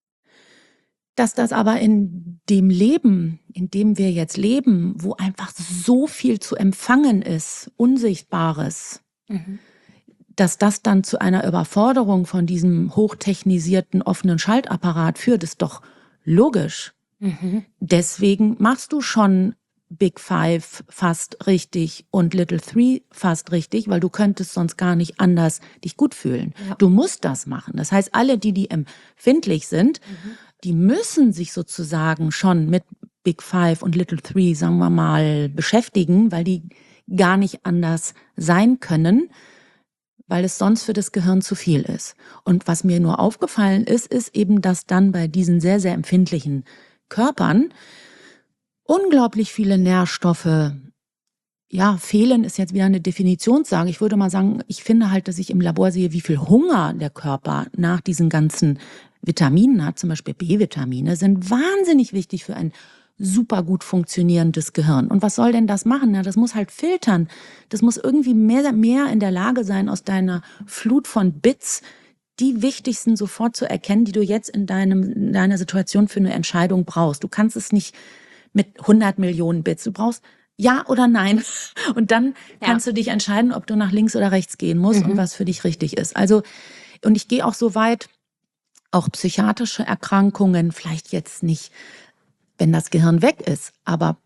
Dass das aber in dem Leben, in dem wir jetzt leben, wo einfach so viel zu empfangen ist, Unsichtbares, mhm. dass das dann zu einer Überforderung von diesem hochtechnisierten offenen Schaltapparat führt, ist doch logisch. Mhm. Deswegen machst du schon Big Five fast richtig und Little Three fast richtig, weil du könntest sonst gar nicht anders dich gut fühlen. Ja. Du musst das machen. Das heißt, alle, die, die empfindlich sind, mhm. die müssen sich sozusagen schon mit Big Five und Little Three, sagen wir mal, beschäftigen, weil die gar nicht anders sein können, weil es sonst für das Gehirn zu viel ist. Und was mir nur aufgefallen ist, ist eben, dass dann bei diesen sehr, sehr empfindlichen Körpern unglaublich viele Nährstoffe, ja, fehlen ist jetzt wieder eine Definitionssache. Ich würde mal sagen, ich finde halt, dass ich im Labor sehe, wie viel Hunger der Körper nach diesen ganzen Vitaminen hat, zum Beispiel B-Vitamine, sind wahnsinnig wichtig für ein super gut funktionierendes Gehirn. Und was soll denn das machen? Na, das muss halt filtern. Das muss irgendwie mehr, mehr in der Lage sein, aus deiner Flut von Bits die wichtigsten sofort zu erkennen, die du jetzt in deinem, in deiner Situation für eine Entscheidung brauchst. Du kannst es nicht mit hundert Millionen Bits. Du brauchst ja oder nein. Und dann ja. kannst du dich entscheiden, ob du nach links oder rechts gehen musst mhm. und was für dich richtig ist. Also, und ich gehe auch so weit, auch psychiatrische Erkrankungen, vielleicht jetzt nicht, wenn das Gehirn weg ist, aber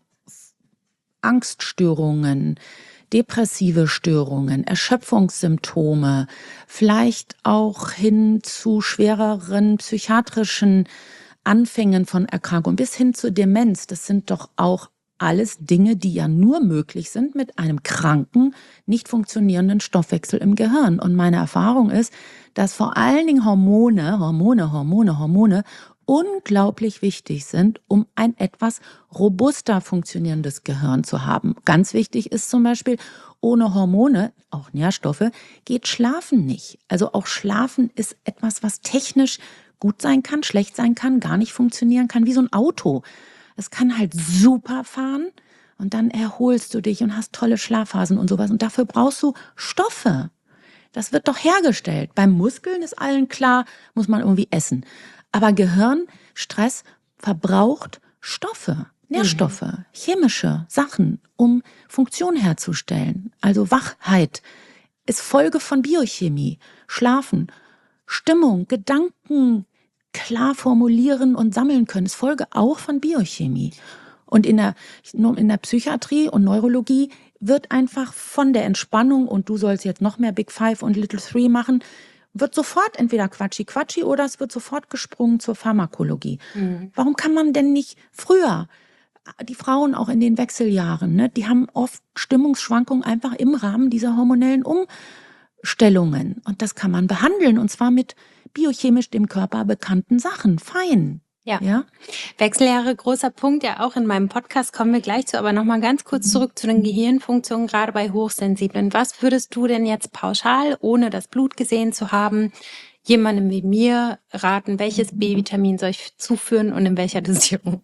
Angststörungen, depressive Störungen, Erschöpfungssymptome, vielleicht auch hin zu schwereren psychiatrischen Anfängen von Erkrankungen bis hin zur Demenz. Das sind doch auch alles Dinge, die ja nur möglich sind mit einem kranken, nicht funktionierenden Stoffwechsel im Gehirn. Und meine Erfahrung ist, dass vor allen Dingen Hormone, Hormone, Hormone, Hormone unglaublich wichtig sind, um ein etwas robuster funktionierendes Gehirn zu haben. Ganz wichtig ist zum Beispiel, ohne Hormone, auch Nährstoffe, geht Schlafen nicht. Also auch Schlafen ist etwas, was technisch gut sein kann, schlecht sein kann, gar nicht funktionieren kann, wie so ein Auto. Es kann halt super fahren und dann erholst du dich und hast tolle Schlafphasen und sowas. Und dafür brauchst du Stoffe. Das wird doch hergestellt. Beim Muskeln ist allen klar, muss man irgendwie essen. Aber Gehirn, Stress verbraucht Stoffe, Nährstoffe, mhm. chemische Sachen, um Funktion herzustellen. Also Wachheit ist Folge von Biochemie. Schlafen, Stimmung, Gedanken klar formulieren und sammeln können, ist Folge auch von Biochemie. Und in der, in der Psychiatrie und Neurologie wird einfach von der Entspannung, und du sollst jetzt noch mehr Big Five und Little Three machen, wird sofort entweder Quatschi-Quatschi oder es wird sofort gesprungen zur Pharmakologie. Mhm. Warum kann man denn nicht früher, die Frauen auch in den Wechseljahren, ne, die haben oft Stimmungsschwankungen einfach im Rahmen dieser hormonellen Umstellungen. Und das kann man behandeln, und zwar mit biochemisch dem Körper bekannten Sachen, fein. Ja. ja, Wechseljahre, großer Punkt, ja auch in meinem Podcast, kommen wir gleich zu, aber nochmal ganz kurz zurück zu den Gehirnfunktionen, gerade bei Hochsensiblen. Was würdest du denn jetzt pauschal, ohne das Blut gesehen zu haben, jemandem wie mir raten, welches B-Vitamin soll ich zuführen und in welcher Dosierung?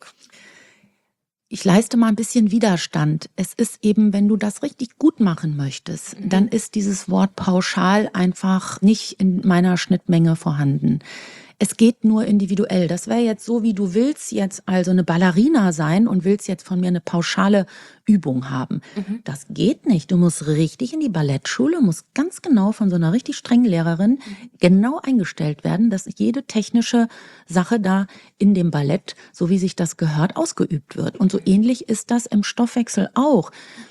Ich leiste mal ein bisschen Widerstand. Es ist eben, wenn du das richtig gut machen möchtest, mhm. dann ist dieses Wort pauschal einfach nicht in meiner Schnittmenge vorhanden. Es geht nur individuell. Das wäre jetzt so, wie du willst jetzt also eine Ballerina sein und willst jetzt von mir eine pauschale Übung haben. Mhm. Das geht nicht. Du musst richtig in die Ballettschule, musst ganz genau von so einer richtig strengen Lehrerin mhm. genau eingestellt werden, dass jede technische Sache da in dem Ballett, so wie sich das gehört, ausgeübt wird. Und so ähnlich ist das im Stoffwechsel auch.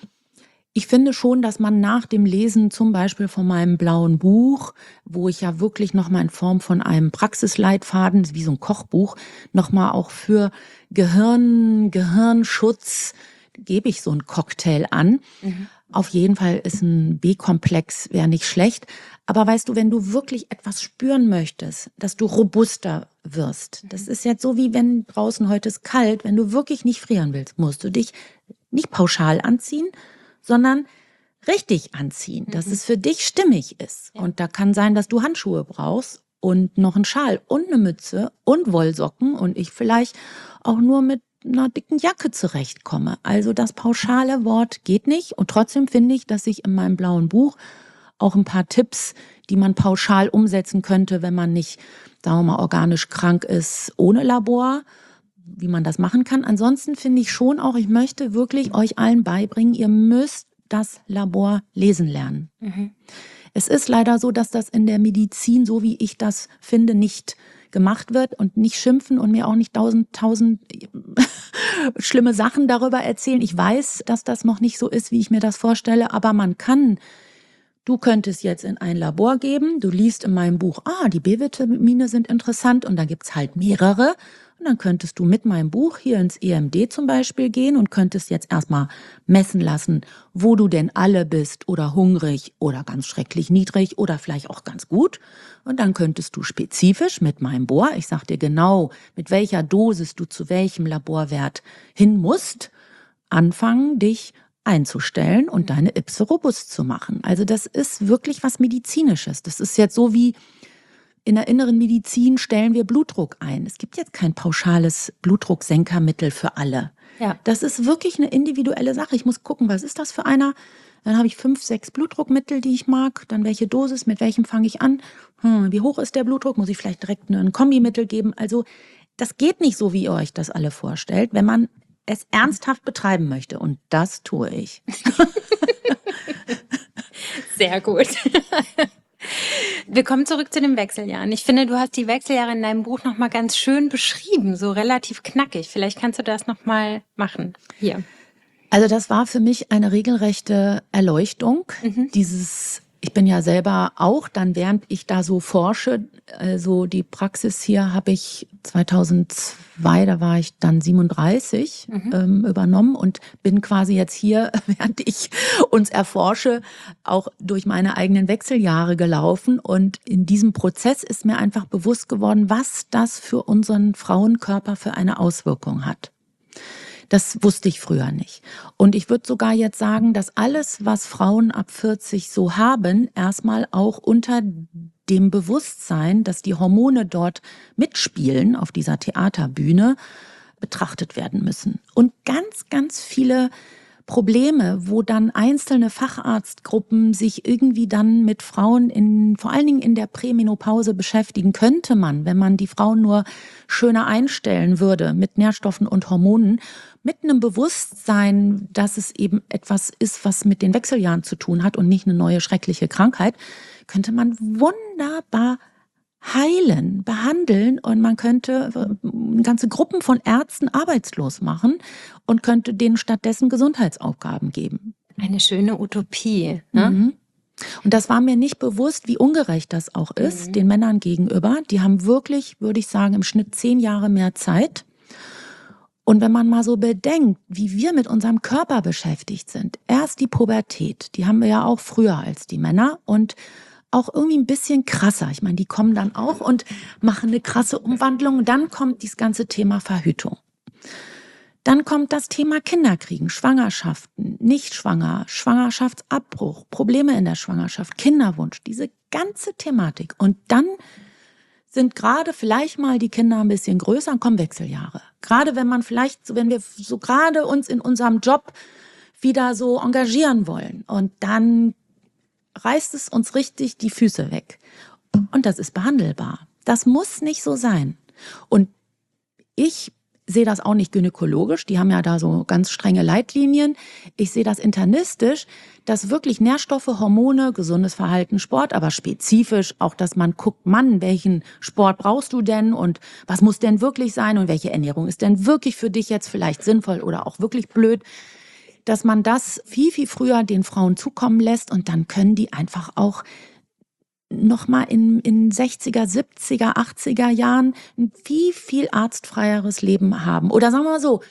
Ich finde schon, dass man nach dem Lesen zum Beispiel von meinem blauen Buch, wo ich ja wirklich nochmal in Form von einem Praxisleitfaden, wie so ein Kochbuch, nochmal auch für Gehirn, Gehirnschutz, gebe ich so einen Cocktail an. Mhm. Auf jeden Fall ist ein B-Komplex, wäre nicht schlecht. Aber weißt du, wenn du wirklich etwas spüren möchtest, dass du robuster wirst, mhm. das ist jetzt so, wie wenn draußen heute ist kalt, wenn du wirklich nicht frieren willst, musst du dich nicht pauschal anziehen, sondern richtig anziehen, dass mhm. es für dich stimmig ist. Ja. Und da kann sein, dass du Handschuhe brauchst und noch einen Schal und eine Mütze und Wollsocken und ich vielleicht auch nur mit einer dicken Jacke zurechtkomme. Also das pauschale Wort geht nicht, und trotzdem finde ich, dass ich in meinem blauen Buch auch ein paar Tipps, die man pauschal umsetzen könnte, wenn man nicht, sagen wir mal, organisch krank ist, ohne Labor, wie man das machen kann. Ansonsten finde ich schon auch, ich möchte wirklich euch allen beibringen, ihr müsst das Labor lesen lernen. Mhm. Es ist leider so, dass das in der Medizin, so wie ich das finde, nicht gemacht wird, und nicht schimpfen und mir auch nicht tausend, tausend schlimme Sachen darüber erzählen. Ich weiß, dass das noch nicht so ist, wie ich mir das vorstelle, aber man kann. Du könntest jetzt in ein Labor geben, du liest in meinem Buch, ah, die B-Vitamine sind interessant, und da gibt's halt mehrere. Und dann könntest du mit meinem Buch hier ins E M D zum Beispiel gehen und könntest jetzt erstmal messen lassen, wo du denn alle bist, oder hungrig oder ganz schrecklich niedrig oder vielleicht auch ganz gut. Und dann könntest du spezifisch mit meinem Bohr, ich sag dir genau, mit welcher Dosis du zu welchem Laborwert hin musst, anfangen, dich einzustellen und deine Ipse robust zu machen. Also das ist wirklich was Medizinisches. Das ist jetzt so wie in der inneren Medizin stellen wir Blutdruck ein. Es gibt jetzt kein pauschales Blutdrucksenkermittel für alle. Ja. Das ist wirklich eine individuelle Sache. Ich muss gucken, was ist das für einer? Dann habe ich fünf, sechs Blutdruckmittel, die ich mag. Dann welche Dosis, mit welchem fange ich an? Hm, wie hoch ist der Blutdruck? Muss ich vielleicht direkt ein Kombimittel geben? Also das geht nicht so, wie ihr euch das alle vorstellt, wenn man es ernsthaft betreiben möchte. Und das tue ich. Sehr gut. Wir kommen zurück zu den Wechseljahren. Ich finde, du hast die Wechseljahre in deinem Buch nochmal ganz schön beschrieben, so relativ knackig. Vielleicht kannst du das nochmal machen. Hier. Also das war für mich eine regelrechte Erleuchtung. Mhm. Dieses Ich bin ja selber auch, dann während ich da so forsche, also die Praxis hier habe ich zweitausendzwei, da war ich dann siebenunddreißig, mhm. ähm, übernommen und bin quasi jetzt hier, während ich uns erforsche, auch durch meine eigenen Wechseljahre gelaufen. Und in diesem Prozess ist mir einfach bewusst geworden, was das für unseren Frauenkörper für eine Auswirkung hat. Das wusste ich früher nicht. Und ich würde sogar jetzt sagen, dass alles, was Frauen ab vierzig so haben, erstmal auch unter dem Bewusstsein, dass die Hormone dort mitspielen auf dieser Theaterbühne, betrachtet werden müssen. Und ganz, ganz viele Probleme, wo dann einzelne Facharztgruppen sich irgendwie dann mit Frauen in, vor allen Dingen in der Prämenopause beschäftigen, könnte man, wenn man die Frauen nur schöner einstellen würde mit Nährstoffen und Hormonen, mit einem Bewusstsein, dass es eben etwas ist, was mit den Wechseljahren zu tun hat und nicht eine neue schreckliche Krankheit, könnte man wunderbar heilen, behandeln und man könnte ganze Gruppen von Ärzten arbeitslos machen und könnte denen stattdessen Gesundheitsaufgaben geben. Eine schöne Utopie, ne? Mhm. Und das war mir nicht bewusst, wie ungerecht das auch ist, mhm. den Männern gegenüber. Die haben wirklich, würde ich sagen, im Schnitt zehn Jahre mehr Zeit. Und wenn man mal so bedenkt, wie wir mit unserem Körper beschäftigt sind, erst die Pubertät, die haben wir ja auch früher als die Männer und auch irgendwie ein bisschen krasser. Ich meine, die kommen dann auch und machen eine krasse Umwandlung. Dann kommt dieses ganze Thema Verhütung. Dann kommt das Thema Kinderkriegen, Schwangerschaften, nicht schwanger, Schwangerschaftsabbruch, Probleme in der Schwangerschaft, Kinderwunsch, diese ganze Thematik. Und dann sind gerade vielleicht mal die Kinder ein bisschen größer und kommen Wechseljahre. Gerade wenn man vielleicht, wenn wir so gerade uns in unserem Job wieder so engagieren wollen und dann reißt es uns richtig die Füße weg. Und das ist behandelbar. Das muss nicht so sein. Und ich sehe das auch nicht gynäkologisch. Die haben ja da so ganz strenge Leitlinien. Ich sehe das internistisch, dass wirklich Nährstoffe, Hormone, gesundes Verhalten, Sport, aber spezifisch auch, dass man guckt, Mann, welchen Sport brauchst du denn und was muss denn wirklich sein und welche Ernährung ist denn wirklich für dich jetzt vielleicht sinnvoll oder auch wirklich blöd, dass man das viel, viel früher den Frauen zukommen lässt und dann können die einfach auch nochmal in, in sechziger, siebziger, achtziger Jahren ein viel, viel arztfreieres Leben haben. Oder sagen wir mal so,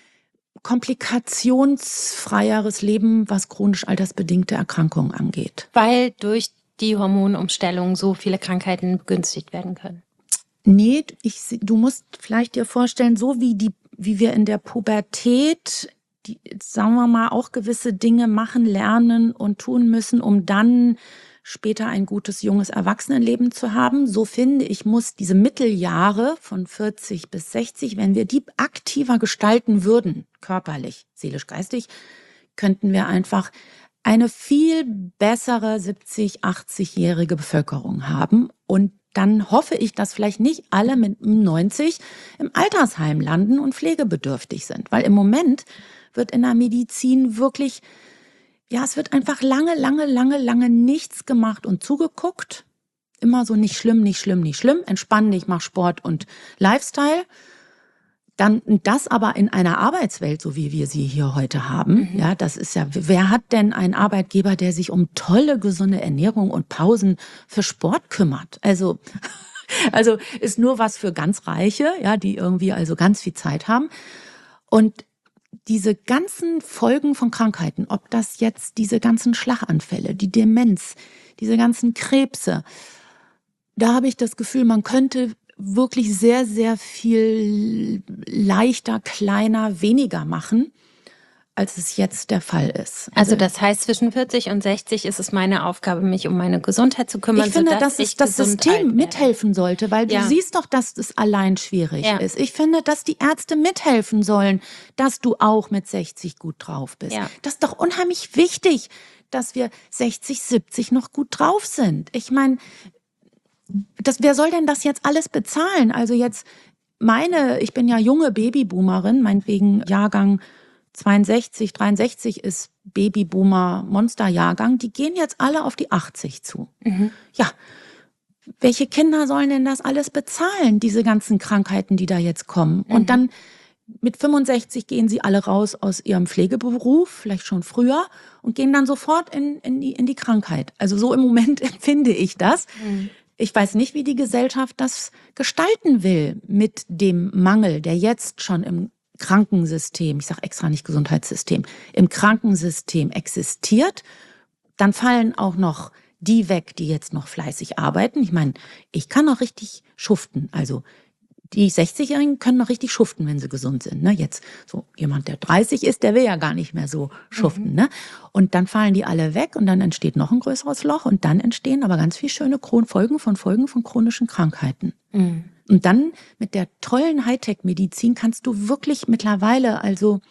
komplikationsfreieres Leben, was chronisch altersbedingte Erkrankungen angeht. Weil durch die Hormonumstellung so viele Krankheiten begünstigt werden können. Nee, ich, du musst vielleicht dir vorstellen, so wie, die, wie wir in der Pubertät die, sagen wir mal, auch gewisse Dinge machen, lernen und tun müssen, um dann später ein gutes, junges Erwachsenenleben zu haben. So finde ich, muss diese Mitteljahre von vierzig bis sechzig, wenn wir die aktiver gestalten würden, körperlich, seelisch, geistig, könnten wir einfach eine viel bessere siebzig-, achtzigjährige Bevölkerung haben. Und dann hoffe ich, dass vielleicht nicht alle mit neunzig im Altersheim landen und pflegebedürftig sind. Weil im Moment wird in der Medizin wirklich, ja, es wird einfach lange, lange, lange, lange nichts gemacht und zugeguckt. Immer so nicht schlimm, nicht schlimm, nicht schlimm. Entspann dich, mach Sport und Lifestyle. Dann das aber in einer Arbeitswelt, so wie wir sie hier heute haben. Mhm. Ja, das ist ja, wer hat denn einen Arbeitgeber, der sich um tolle, gesunde Ernährung und Pausen für Sport kümmert? Also, also ist nur was für ganz Reiche, ja, die irgendwie also ganz viel Zeit haben. Und diese ganzen Folgen von Krankheiten, ob das jetzt diese ganzen Schlaganfälle, die Demenz, diese ganzen Krebse, da habe ich das Gefühl, man könnte wirklich sehr, sehr viel leichter, kleiner, weniger machen, als es jetzt der Fall ist. Also, also das heißt, zwischen vierzig und sechzig ist es meine Aufgabe, mich um meine Gesundheit zu kümmern. Ich finde, dass ich das System mithelfen sollte, weil ja. du siehst doch, dass es allein schwierig ja. ist. Ich finde, dass die Ärzte mithelfen sollen, dass du auch mit sechzig gut drauf bist. Ja. Das ist doch unheimlich wichtig, dass wir sechzig, siebzig noch gut drauf sind. Ich meine, das, wer soll denn das jetzt alles bezahlen? Also jetzt meine, ich bin ja junge Babyboomerin, meinetwegen Jahrgang zweiundsechzig, dreiundsechzig ist Babyboomer Monsterjahrgang, die gehen jetzt alle auf die achtzig zu. Mhm. Ja, welche Kinder sollen denn das alles bezahlen, diese ganzen Krankheiten, die da jetzt kommen? Mhm. Und dann mit fünfundsechzig gehen sie alle raus aus ihrem Pflegeberuf, vielleicht schon früher, und gehen dann sofort in, in, die, in die Krankheit. Also so im Moment empfinde ich das. Mhm. Ich weiß nicht, wie die Gesellschaft das gestalten will mit dem Mangel, der jetzt schon im Krankensystem, ich sage extra nicht Gesundheitssystem, im Krankensystem existiert. Dann fallen auch noch die weg, die jetzt noch fleißig arbeiten. Ich meine, ich kann noch richtig schuften. Also die sechzigjährigen können noch richtig schuften, wenn sie gesund sind. Ne? Jetzt so jemand, der dreißig ist, der will ja gar nicht mehr so schuften. Mhm. Ne? Und dann fallen die alle weg und dann entsteht noch ein größeres Loch und dann entstehen aber ganz viele schöne Folgen von Folgen von chronischen Krankheiten. Mhm. Und dann mit der tollen Hightech-Medizin kannst du wirklich mittlerweile also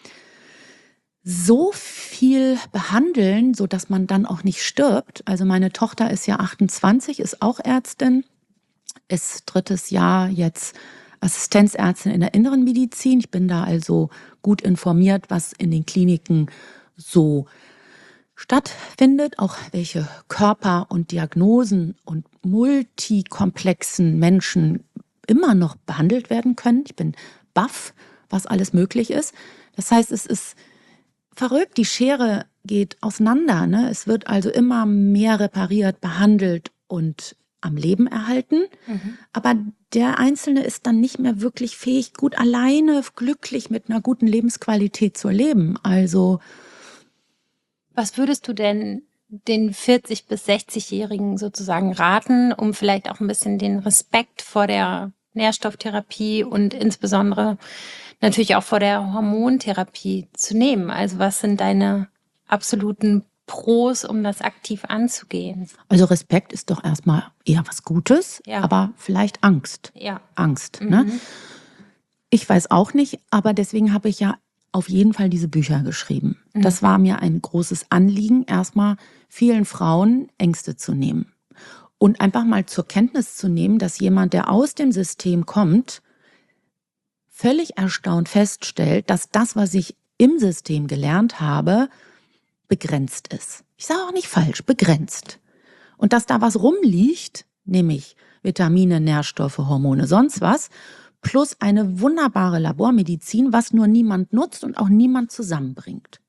so viel behandeln, so dass man dann auch nicht stirbt. Also meine Tochter ist ja achtundzwanzig, ist auch Ärztin, ist drittes Jahr jetzt Assistenzärztin in der Inneren Medizin. Ich bin da also gut informiert, was in den Kliniken so stattfindet, auch welche Körper und Diagnosen und multikomplexen Menschen immer noch behandelt werden können. Ich bin baff, was alles möglich ist. Das heißt, es ist verrückt, die Schere geht auseinander. Ne? Es wird also immer mehr repariert, behandelt und am Leben erhalten. Mhm. Aber der Einzelne ist dann nicht mehr wirklich fähig, gut alleine, glücklich mit einer guten Lebensqualität zu leben. Also was würdest du denn den vierzig- bis sechzigjährigen sozusagen raten, um vielleicht auch ein bisschen den Respekt vor der Nährstofftherapie und insbesondere natürlich auch vor der Hormontherapie zu nehmen? Also was sind deine absoluten Pros, um das aktiv anzugehen? Also Respekt ist doch erstmal eher was Gutes, ja. Aber vielleicht Angst. Ja. Angst. Mhm. Ne? Ich weiß auch nicht, aber deswegen habe ich ja auf jeden Fall diese Bücher geschrieben. Mhm. Das war mir ein großes Anliegen, erstmal vielen Frauen Ängste zu nehmen. Und einfach mal zur Kenntnis zu nehmen, dass jemand, der aus dem System kommt, völlig erstaunt feststellt, dass das, was ich im System gelernt habe, begrenzt ist. Ich sage auch nicht falsch, begrenzt. Und dass da was rumliegt, nämlich Vitamine, Nährstoffe, Hormone, sonst was, plus eine wunderbare Labormedizin, was nur niemand nutzt und auch niemand zusammenbringt.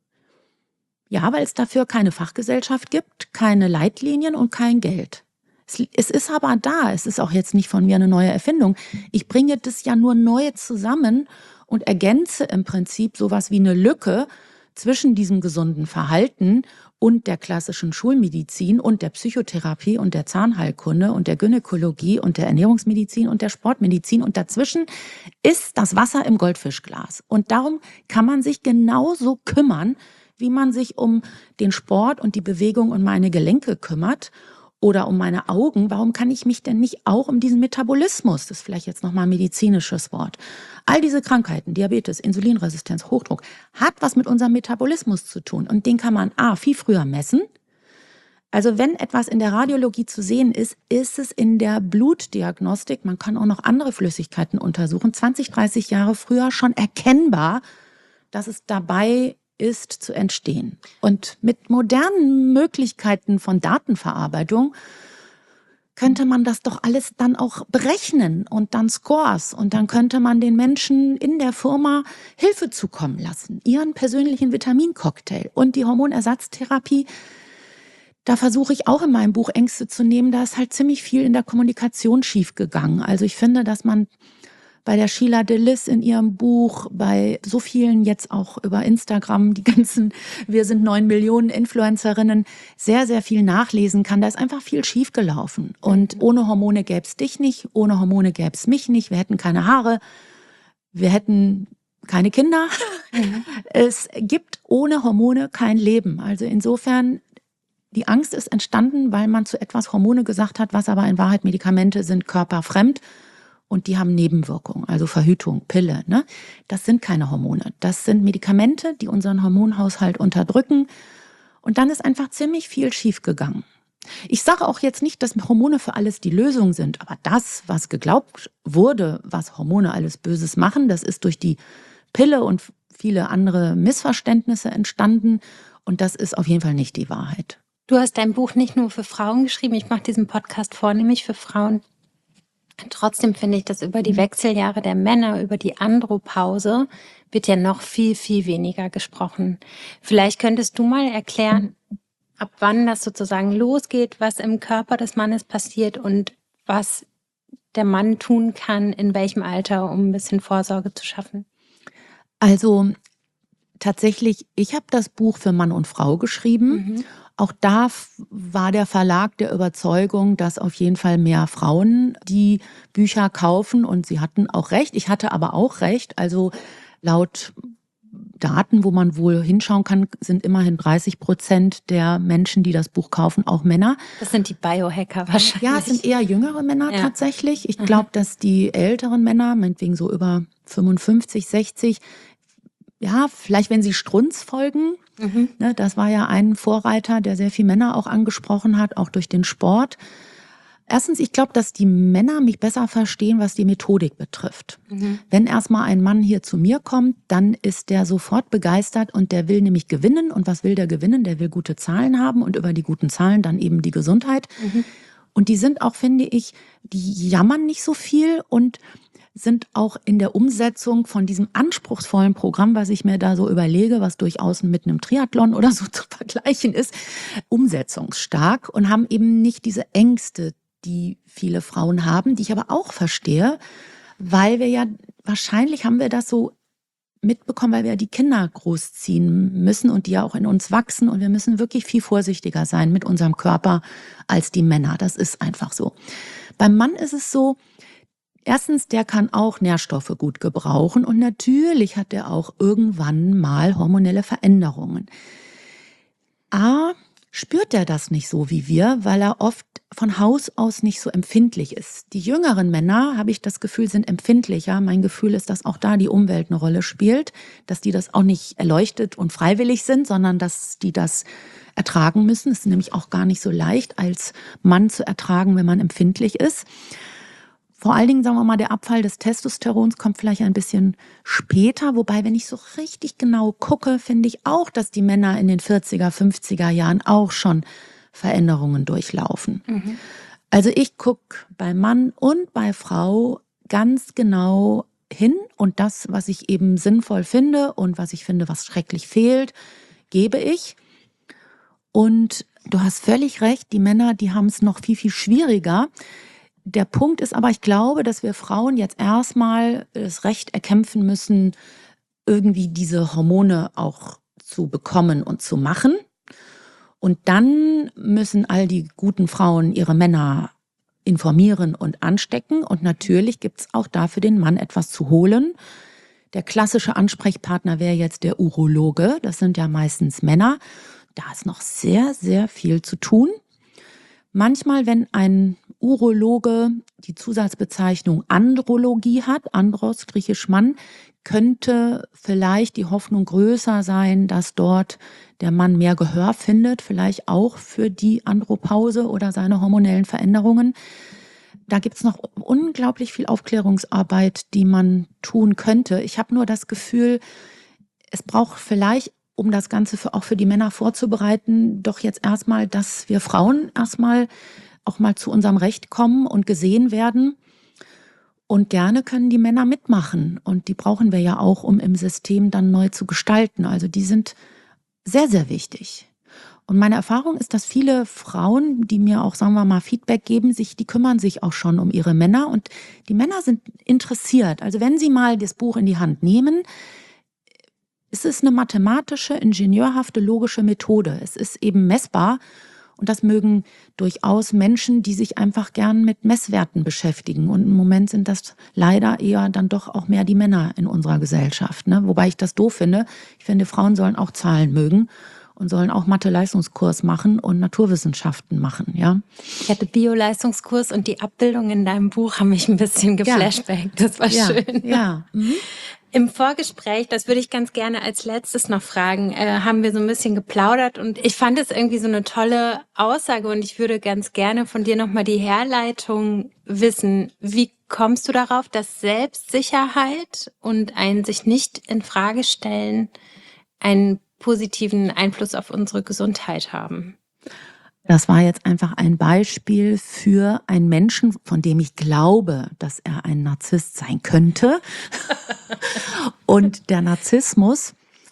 Ja, weil es dafür keine Fachgesellschaft gibt, keine Leitlinien und kein Geld. Es, es ist aber da, es ist auch jetzt nicht von mir eine neue Erfindung. Ich bringe das ja nur neu zusammen und ergänze im Prinzip sowas wie eine Lücke zwischen diesem gesunden Verhalten und der klassischen Schulmedizin und der Psychotherapie und der Zahnheilkunde und der Gynäkologie und der Ernährungsmedizin und der Sportmedizin. Und dazwischen ist das Wasser im Goldfischglas. Und darum kann man sich genauso kümmern, wie man sich um den Sport und die Bewegung und meine Gelenke kümmert oder um meine Augen. Warum kann ich mich denn nicht auch um diesen Metabolismus, das ist vielleicht jetzt nochmal ein medizinisches Wort, all diese Krankheiten, Diabetes, Insulinresistenz, Hochdruck, hat was mit unserem Metabolismus zu tun. Und den kann man a, viel früher messen. Also wenn etwas in der Radiologie zu sehen ist, ist es in der Blutdiagnostik, man kann auch noch andere Flüssigkeiten untersuchen, zwanzig, dreißig Jahre früher schon erkennbar, dass es dabei ist zu entstehen. Und mit modernen Möglichkeiten von Datenverarbeitung könnte man das doch alles dann auch berechnen und dann Scores. Und dann könnte man den Menschen in der Firma Hilfe zukommen lassen, ihren persönlichen Vitamincocktail. Und die Hormonersatztherapie, da versuche ich auch in meinem Buch Ängste zu nehmen. Da ist halt ziemlich viel in der Kommunikation schiefgegangen. Also ich finde, dass man bei der Sheila Delis in ihrem Buch, bei so vielen jetzt auch über Instagram, die ganzen, wir sind neun Millionen Influencerinnen, sehr, sehr viel nachlesen kann. Da ist einfach viel schiefgelaufen. Und ohne Hormone gäbe es dich nicht, ohne Hormone gäbe es mich nicht. Wir hätten keine Haare, wir hätten keine Kinder. Mhm. Es gibt ohne Hormone kein Leben. Also insofern, die Angst ist entstanden, weil man zu etwas Hormone gesagt hat, was aber in Wahrheit Medikamente sind, körperfremd. Und die haben Nebenwirkungen, also Verhütung, Pille. Ne? Das sind keine Hormone. Das sind Medikamente, die unseren Hormonhaushalt unterdrücken. Und dann ist einfach ziemlich viel schiefgegangen. Ich sage auch jetzt nicht, dass Hormone für alles die Lösung sind. Aber das, was geglaubt wurde, was Hormone alles Böses machen, das ist durch die Pille und viele andere Missverständnisse entstanden. Und das ist auf jeden Fall nicht die Wahrheit. Du hast dein Buch nicht nur für Frauen geschrieben. Ich mache diesen Podcast vornehmlich für Frauen, Trotzdem finde ich, dass über die Wechseljahre der Männer, über die Andropause, wird ja noch viel, viel weniger gesprochen. Vielleicht könntest du mal erklären, ab wann das sozusagen losgeht, was im Körper des Mannes passiert und was der Mann tun kann, in welchem Alter, um ein bisschen Vorsorge zu schaffen. Also tatsächlich, ich habe das Buch für Mann und Frau geschrieben. Mhm. Auch da war der Verlag der Überzeugung, dass auf jeden Fall mehr Frauen die Bücher kaufen, und sie hatten auch recht. Ich hatte aber auch recht. Also laut Daten, wo man wohl hinschauen kann, sind immerhin dreißig Prozent der Menschen, die das Buch kaufen, auch Männer. Das sind die Biohacker wahrscheinlich. Ja, es sind eher jüngere Männer ja. tatsächlich. Ich glaube, dass die älteren Männer, meinetwegen so über fünfundfünfzig, sechzig, ja, vielleicht wenn sie Strunz folgen, mhm. ne, das war ja ein Vorreiter, der sehr viele Männer auch angesprochen hat, auch durch den Sport. Erstens, ich glaube, dass die Männer mich besser verstehen, was die Methodik betrifft. Mhm. Wenn erstmal ein Mann hier zu mir kommt, dann ist der sofort begeistert und der will nämlich gewinnen. Und was will der gewinnen? Der will gute Zahlen haben und über die guten Zahlen dann eben die Gesundheit. Mhm. Und die sind auch, finde ich, die jammern nicht so viel und sind auch in der Umsetzung von diesem anspruchsvollen Programm, was ich mir da so überlege, was durchaus mit einem Triathlon oder so zu vergleichen ist, umsetzungsstark und haben eben nicht diese Ängste, die viele Frauen haben, die ich aber auch verstehe, weil wir ja, wahrscheinlich haben wir das so mitbekommen, weil wir ja die Kinder großziehen müssen und die ja auch in uns wachsen, und wir müssen wirklich viel vorsichtiger sein mit unserem Körper als die Männer. Das ist einfach so. Beim Mann ist es so, erstens, der kann auch Nährstoffe gut gebrauchen und natürlich hat er auch irgendwann mal hormonelle Veränderungen. A, spürt er das nicht so wie wir, weil er oft von Haus aus nicht so empfindlich ist. Die jüngeren Männer, habe ich das Gefühl, sind empfindlicher. Mein Gefühl ist, dass auch da die Umwelt eine Rolle spielt, dass die das auch nicht erleuchtet und freiwillig sind, sondern dass die das ertragen müssen. Es ist nämlich auch gar nicht so leicht, als Mann zu ertragen, wenn man empfindlich ist. Vor allen Dingen, sagen wir mal, der Abfall des Testosterons kommt vielleicht ein bisschen später. Wobei, wenn ich so richtig genau gucke, finde ich auch, dass die Männer in den vierziger, fünfziger Jahren auch schon Veränderungen durchlaufen. Mhm. Also ich gucke bei Mann und bei Frau ganz genau hin, und das, was ich eben sinnvoll finde und was ich finde, was schrecklich fehlt, gebe ich. Und du hast völlig recht, die Männer, die haben es noch viel, viel schwieriger. Der Punkt ist aber, ich glaube, dass wir Frauen jetzt erstmal das Recht erkämpfen müssen, irgendwie diese Hormone auch zu bekommen und zu machen. Und dann müssen all die guten Frauen ihre Männer informieren und anstecken. Und natürlich gibt es auch da für den Mann etwas zu holen. Der klassische Ansprechpartner wäre jetzt der Urologe. Das sind ja meistens Männer. Da ist noch sehr, sehr viel zu tun. Manchmal, wenn ein Urologe die Zusatzbezeichnung Andrologie hat, Andros, griechisch Mann, könnte vielleicht die Hoffnung größer sein, dass dort der Mann mehr Gehör findet, vielleicht auch für die Andropause oder seine hormonellen Veränderungen. Da gibt's noch unglaublich viel Aufklärungsarbeit, die man tun könnte. Ich habe nur das Gefühl, es braucht vielleicht, um das Ganze für, auch für die Männer vorzubereiten, doch jetzt erstmal, dass wir Frauen erstmal auch mal zu unserem Recht kommen und gesehen werden. Und gerne können die Männer mitmachen. Und die brauchen wir ja auch, um im System dann neu zu gestalten. Also die sind sehr, sehr wichtig. Und meine Erfahrung ist, dass viele Frauen, die mir auch, sagen wir mal, Feedback geben, sich, die kümmern sich auch schon um ihre Männer. Und die Männer sind interessiert. Also wenn sie mal das Buch in die Hand nehmen, es ist eine mathematische, ingenieurhafte, logische Methode. Es ist eben messbar. Und das mögen durchaus Menschen, die sich einfach gern mit Messwerten beschäftigen. Und im Moment sind das leider eher dann doch auch mehr die Männer in unserer Gesellschaft. Ne? Wobei ich das doof finde. Ich finde, Frauen sollen auch Zahlen mögen und sollen auch Mathe-Leistungskurs machen und Naturwissenschaften machen. Ja? Ich hatte Bio-Leistungskurs und die Abbildungen in deinem Buch haben mich ein bisschen geflashbackt. Ja. Das war ja. schön. Ja. Mhm. Im Vorgespräch, das würde ich ganz gerne als letztes noch fragen, äh, haben wir so ein bisschen geplaudert und ich fand es irgendwie so eine tolle Aussage und ich würde ganz gerne von dir nochmal die Herleitung wissen. Wie kommst du darauf, dass Selbstsicherheit und ein sich nicht in Frage stellen einen positiven Einfluss auf unsere Gesundheit haben? Das war jetzt einfach ein Beispiel für einen Menschen, von dem ich glaube, dass er ein Narzisst sein könnte. Und der Narzissmus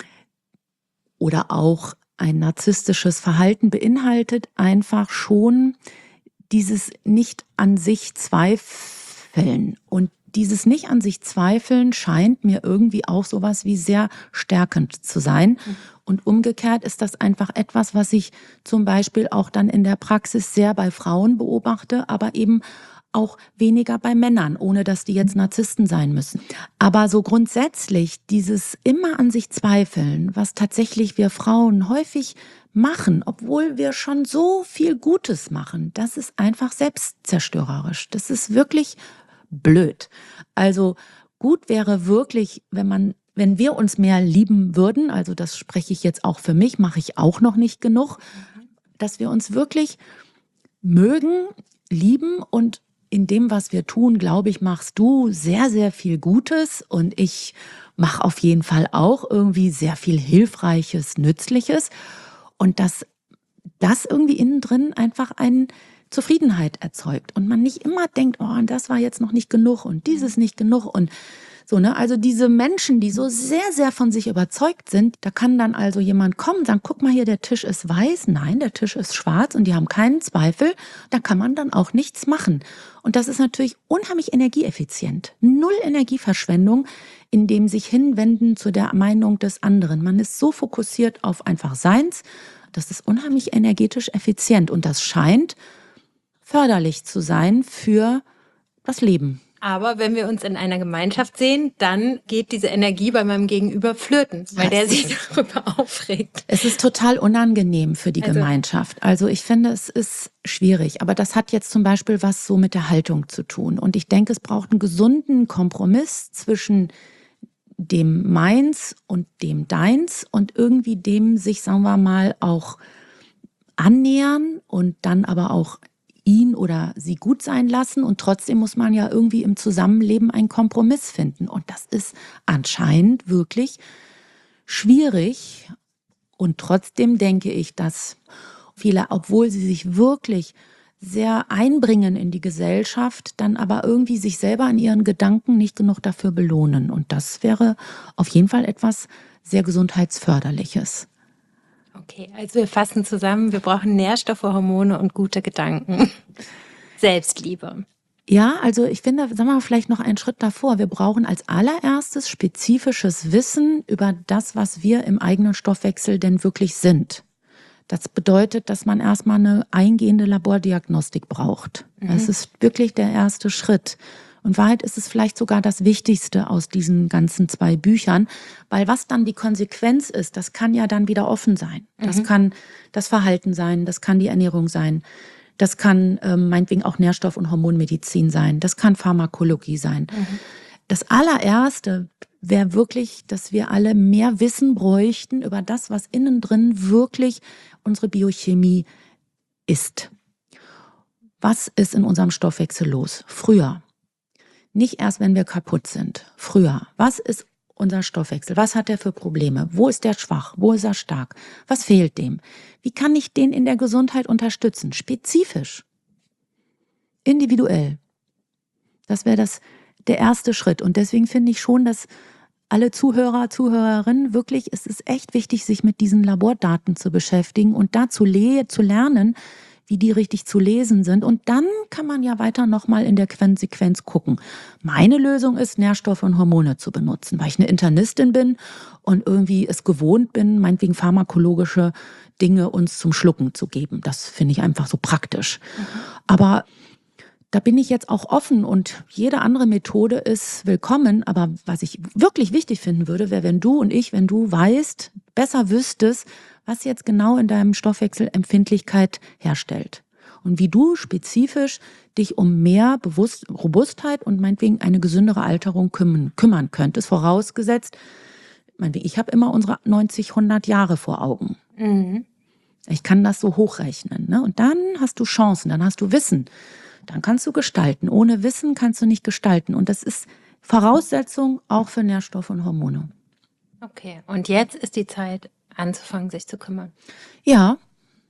oder auch ein narzisstisches Verhalten beinhaltet einfach schon dieses nicht an sich zweifeln. Und dieses nicht an sich zweifeln scheint mir irgendwie auch sowas wie sehr stärkend zu sein. Und umgekehrt ist das einfach etwas, was ich zum Beispiel auch dann in der Praxis sehr bei Frauen beobachte, aber eben auch weniger bei Männern, ohne dass die jetzt Narzissten sein müssen. Aber so grundsätzlich dieses immer an sich zweifeln, was tatsächlich wir Frauen häufig machen, obwohl wir schon so viel Gutes machen, das ist einfach selbstzerstörerisch. Das ist wirklich blöd. Also gut wäre wirklich, wenn man, wenn wir uns mehr lieben würden, also das spreche ich jetzt auch für mich, mache ich auch noch nicht genug, dass wir uns wirklich mögen, lieben und in dem, was wir tun, glaube ich, machst du sehr, sehr viel Gutes und ich mache auf jeden Fall auch irgendwie sehr viel Hilfreiches, Nützliches und dass das irgendwie innen drin einfach eine Zufriedenheit erzeugt und man nicht immer denkt, oh, das war jetzt noch nicht genug und dieses nicht genug und so, ne? Also diese Menschen, die so sehr, sehr von sich überzeugt sind, da kann dann also jemand kommen und sagen, guck mal hier, der Tisch ist weiß. Nein, der Tisch ist schwarz und die haben keinen Zweifel. Da kann man dann auch nichts machen. Und das ist natürlich unheimlich energieeffizient. Null Energieverschwendung in dem sich hinwenden zu der Meinung des anderen. Man ist so fokussiert auf einfach Seins. Das ist unheimlich energetisch effizient und das scheint förderlich zu sein für das Leben. Aber wenn wir uns in einer Gemeinschaft sehen, dann geht diese Energie bei meinem Gegenüber flöten, weil der sich darüber aufregt. Es ist total unangenehm für die Also, Gemeinschaft. Also ich finde, es ist schwierig. Aber das hat jetzt zum Beispiel was so mit der Haltung zu tun. Und ich denke, es braucht einen gesunden Kompromiss zwischen dem Meins und dem Deins und irgendwie dem sich, sagen wir mal, auch annähern und dann aber auch ihn oder sie gut sein lassen und trotzdem muss man ja irgendwie im Zusammenleben einen Kompromiss finden und das ist anscheinend wirklich schwierig und trotzdem denke ich, dass viele, obwohl sie sich wirklich sehr einbringen in die Gesellschaft, dann aber irgendwie sich selber in ihren Gedanken nicht genug dafür belohnen und das wäre auf jeden Fall etwas sehr Gesundheitsförderliches. Okay, also wir fassen zusammen, wir brauchen Nährstoffe, Hormone und gute Gedanken. Selbstliebe. Ja, also ich finde, sagen wir mal vielleicht noch einen Schritt davor. Wir brauchen als allererstes spezifisches Wissen über das, was wir im eigenen Stoffwechsel denn wirklich sind. Das bedeutet, dass man erstmal eine eingehende Labordiagnostik braucht. Mhm. Das ist wirklich der erste Schritt. Und Wahrheit ist es vielleicht sogar das Wichtigste aus diesen ganzen zwei Büchern, weil was dann die Konsequenz ist, das kann ja dann wieder offen sein. Das mhm. kann das Verhalten sein, das kann die Ernährung sein, das kann ähm, meinetwegen auch Nährstoff- und Hormonmedizin sein, das kann Pharmakologie sein. Mhm. Das allererste wäre wirklich, dass wir alle mehr Wissen bräuchten über das, was innen drin wirklich unsere Biochemie ist. Was ist in unserem Stoffwechsel los? Früher. Nicht erst, wenn wir kaputt sind. Früher. Was ist unser Stoffwechsel? Was hat er für Probleme? Wo ist der schwach? Wo ist er stark? Was fehlt dem? Wie kann ich den in der Gesundheit unterstützen? Spezifisch. Individuell. Das wäre das, der erste Schritt. Und deswegen finde ich schon, dass alle Zuhörer, Zuhörerinnen wirklich, es ist echt wichtig, sich mit diesen Labordaten zu beschäftigen und da zu, le- zu lernen, wie die richtig zu lesen sind. Und dann kann man ja weiter nochmal in der Konsequenz gucken. Meine Lösung ist, Nährstoffe und Hormone zu benutzen, weil ich eine Internistin bin und irgendwie es gewohnt bin, meinetwegen pharmakologische Dinge uns zum Schlucken zu geben. Das finde ich einfach so praktisch. Mhm. Aber da bin ich jetzt auch offen und jede andere Methode ist willkommen. Aber was ich wirklich wichtig finden würde, wäre, wenn du und ich, wenn du weißt, besser wüsstest, was jetzt genau in deinem Stoffwechsel Empfindlichkeit herstellt. Und wie du spezifisch dich um mehr Bewusst- Robustheit und meinetwegen eine gesündere Alterung kümmern, kümmern könntest. Vorausgesetzt, meinetwegen, ich habe immer unsere neunzig, hundert Jahre vor Augen. Mhm. Ich kann das so hochrechnen. Ne? Und dann hast du Chancen, dann hast du Wissen. Dann kannst du gestalten. Ohne Wissen kannst du nicht gestalten. Und das ist Voraussetzung auch für Nährstoffe und Hormone. Okay, und jetzt ist die Zeit, anzufangen, sich zu kümmern. Ja,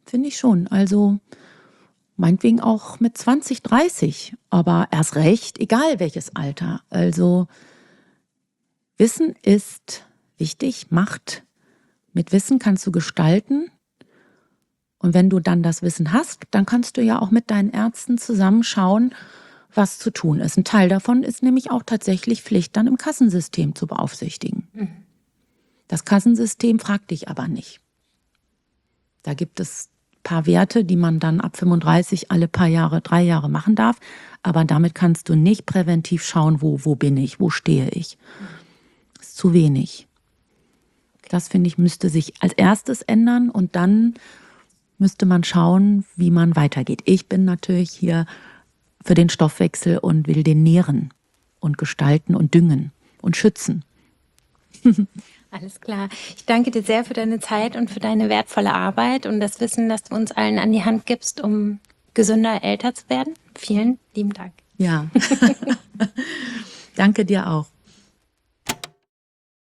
finde ich schon. Also meinetwegen auch mit zwanzig, dreißig, aber erst recht, egal welches Alter. Also Wissen ist wichtig, Macht. Mit Wissen kannst du gestalten. Und wenn du dann das Wissen hast, dann kannst du ja auch mit deinen Ärzten zusammenschauen, was zu tun ist. Ein Teil davon ist nämlich auch tatsächlich Pflicht, dann im Kassensystem zu beaufsichtigen. Mhm. Das Kassensystem fragt dich aber nicht. Da gibt es ein paar Werte, die man dann ab fünfunddreißig alle paar Jahre, drei Jahre machen darf. Aber damit kannst du nicht präventiv schauen, wo, wo bin ich, wo stehe ich. Das ist zu wenig. Das, finde ich, müsste sich als erstes ändern und dann müsste man schauen, wie man weitergeht. Ich bin natürlich hier für den Stoffwechsel und will den nähren und gestalten und düngen und schützen. Alles klar. Ich danke dir sehr für deine Zeit und für deine wertvolle Arbeit und das Wissen, das du uns allen an die Hand gibst, um gesünder älter zu werden. Vielen lieben Dank. Ja. Danke dir auch.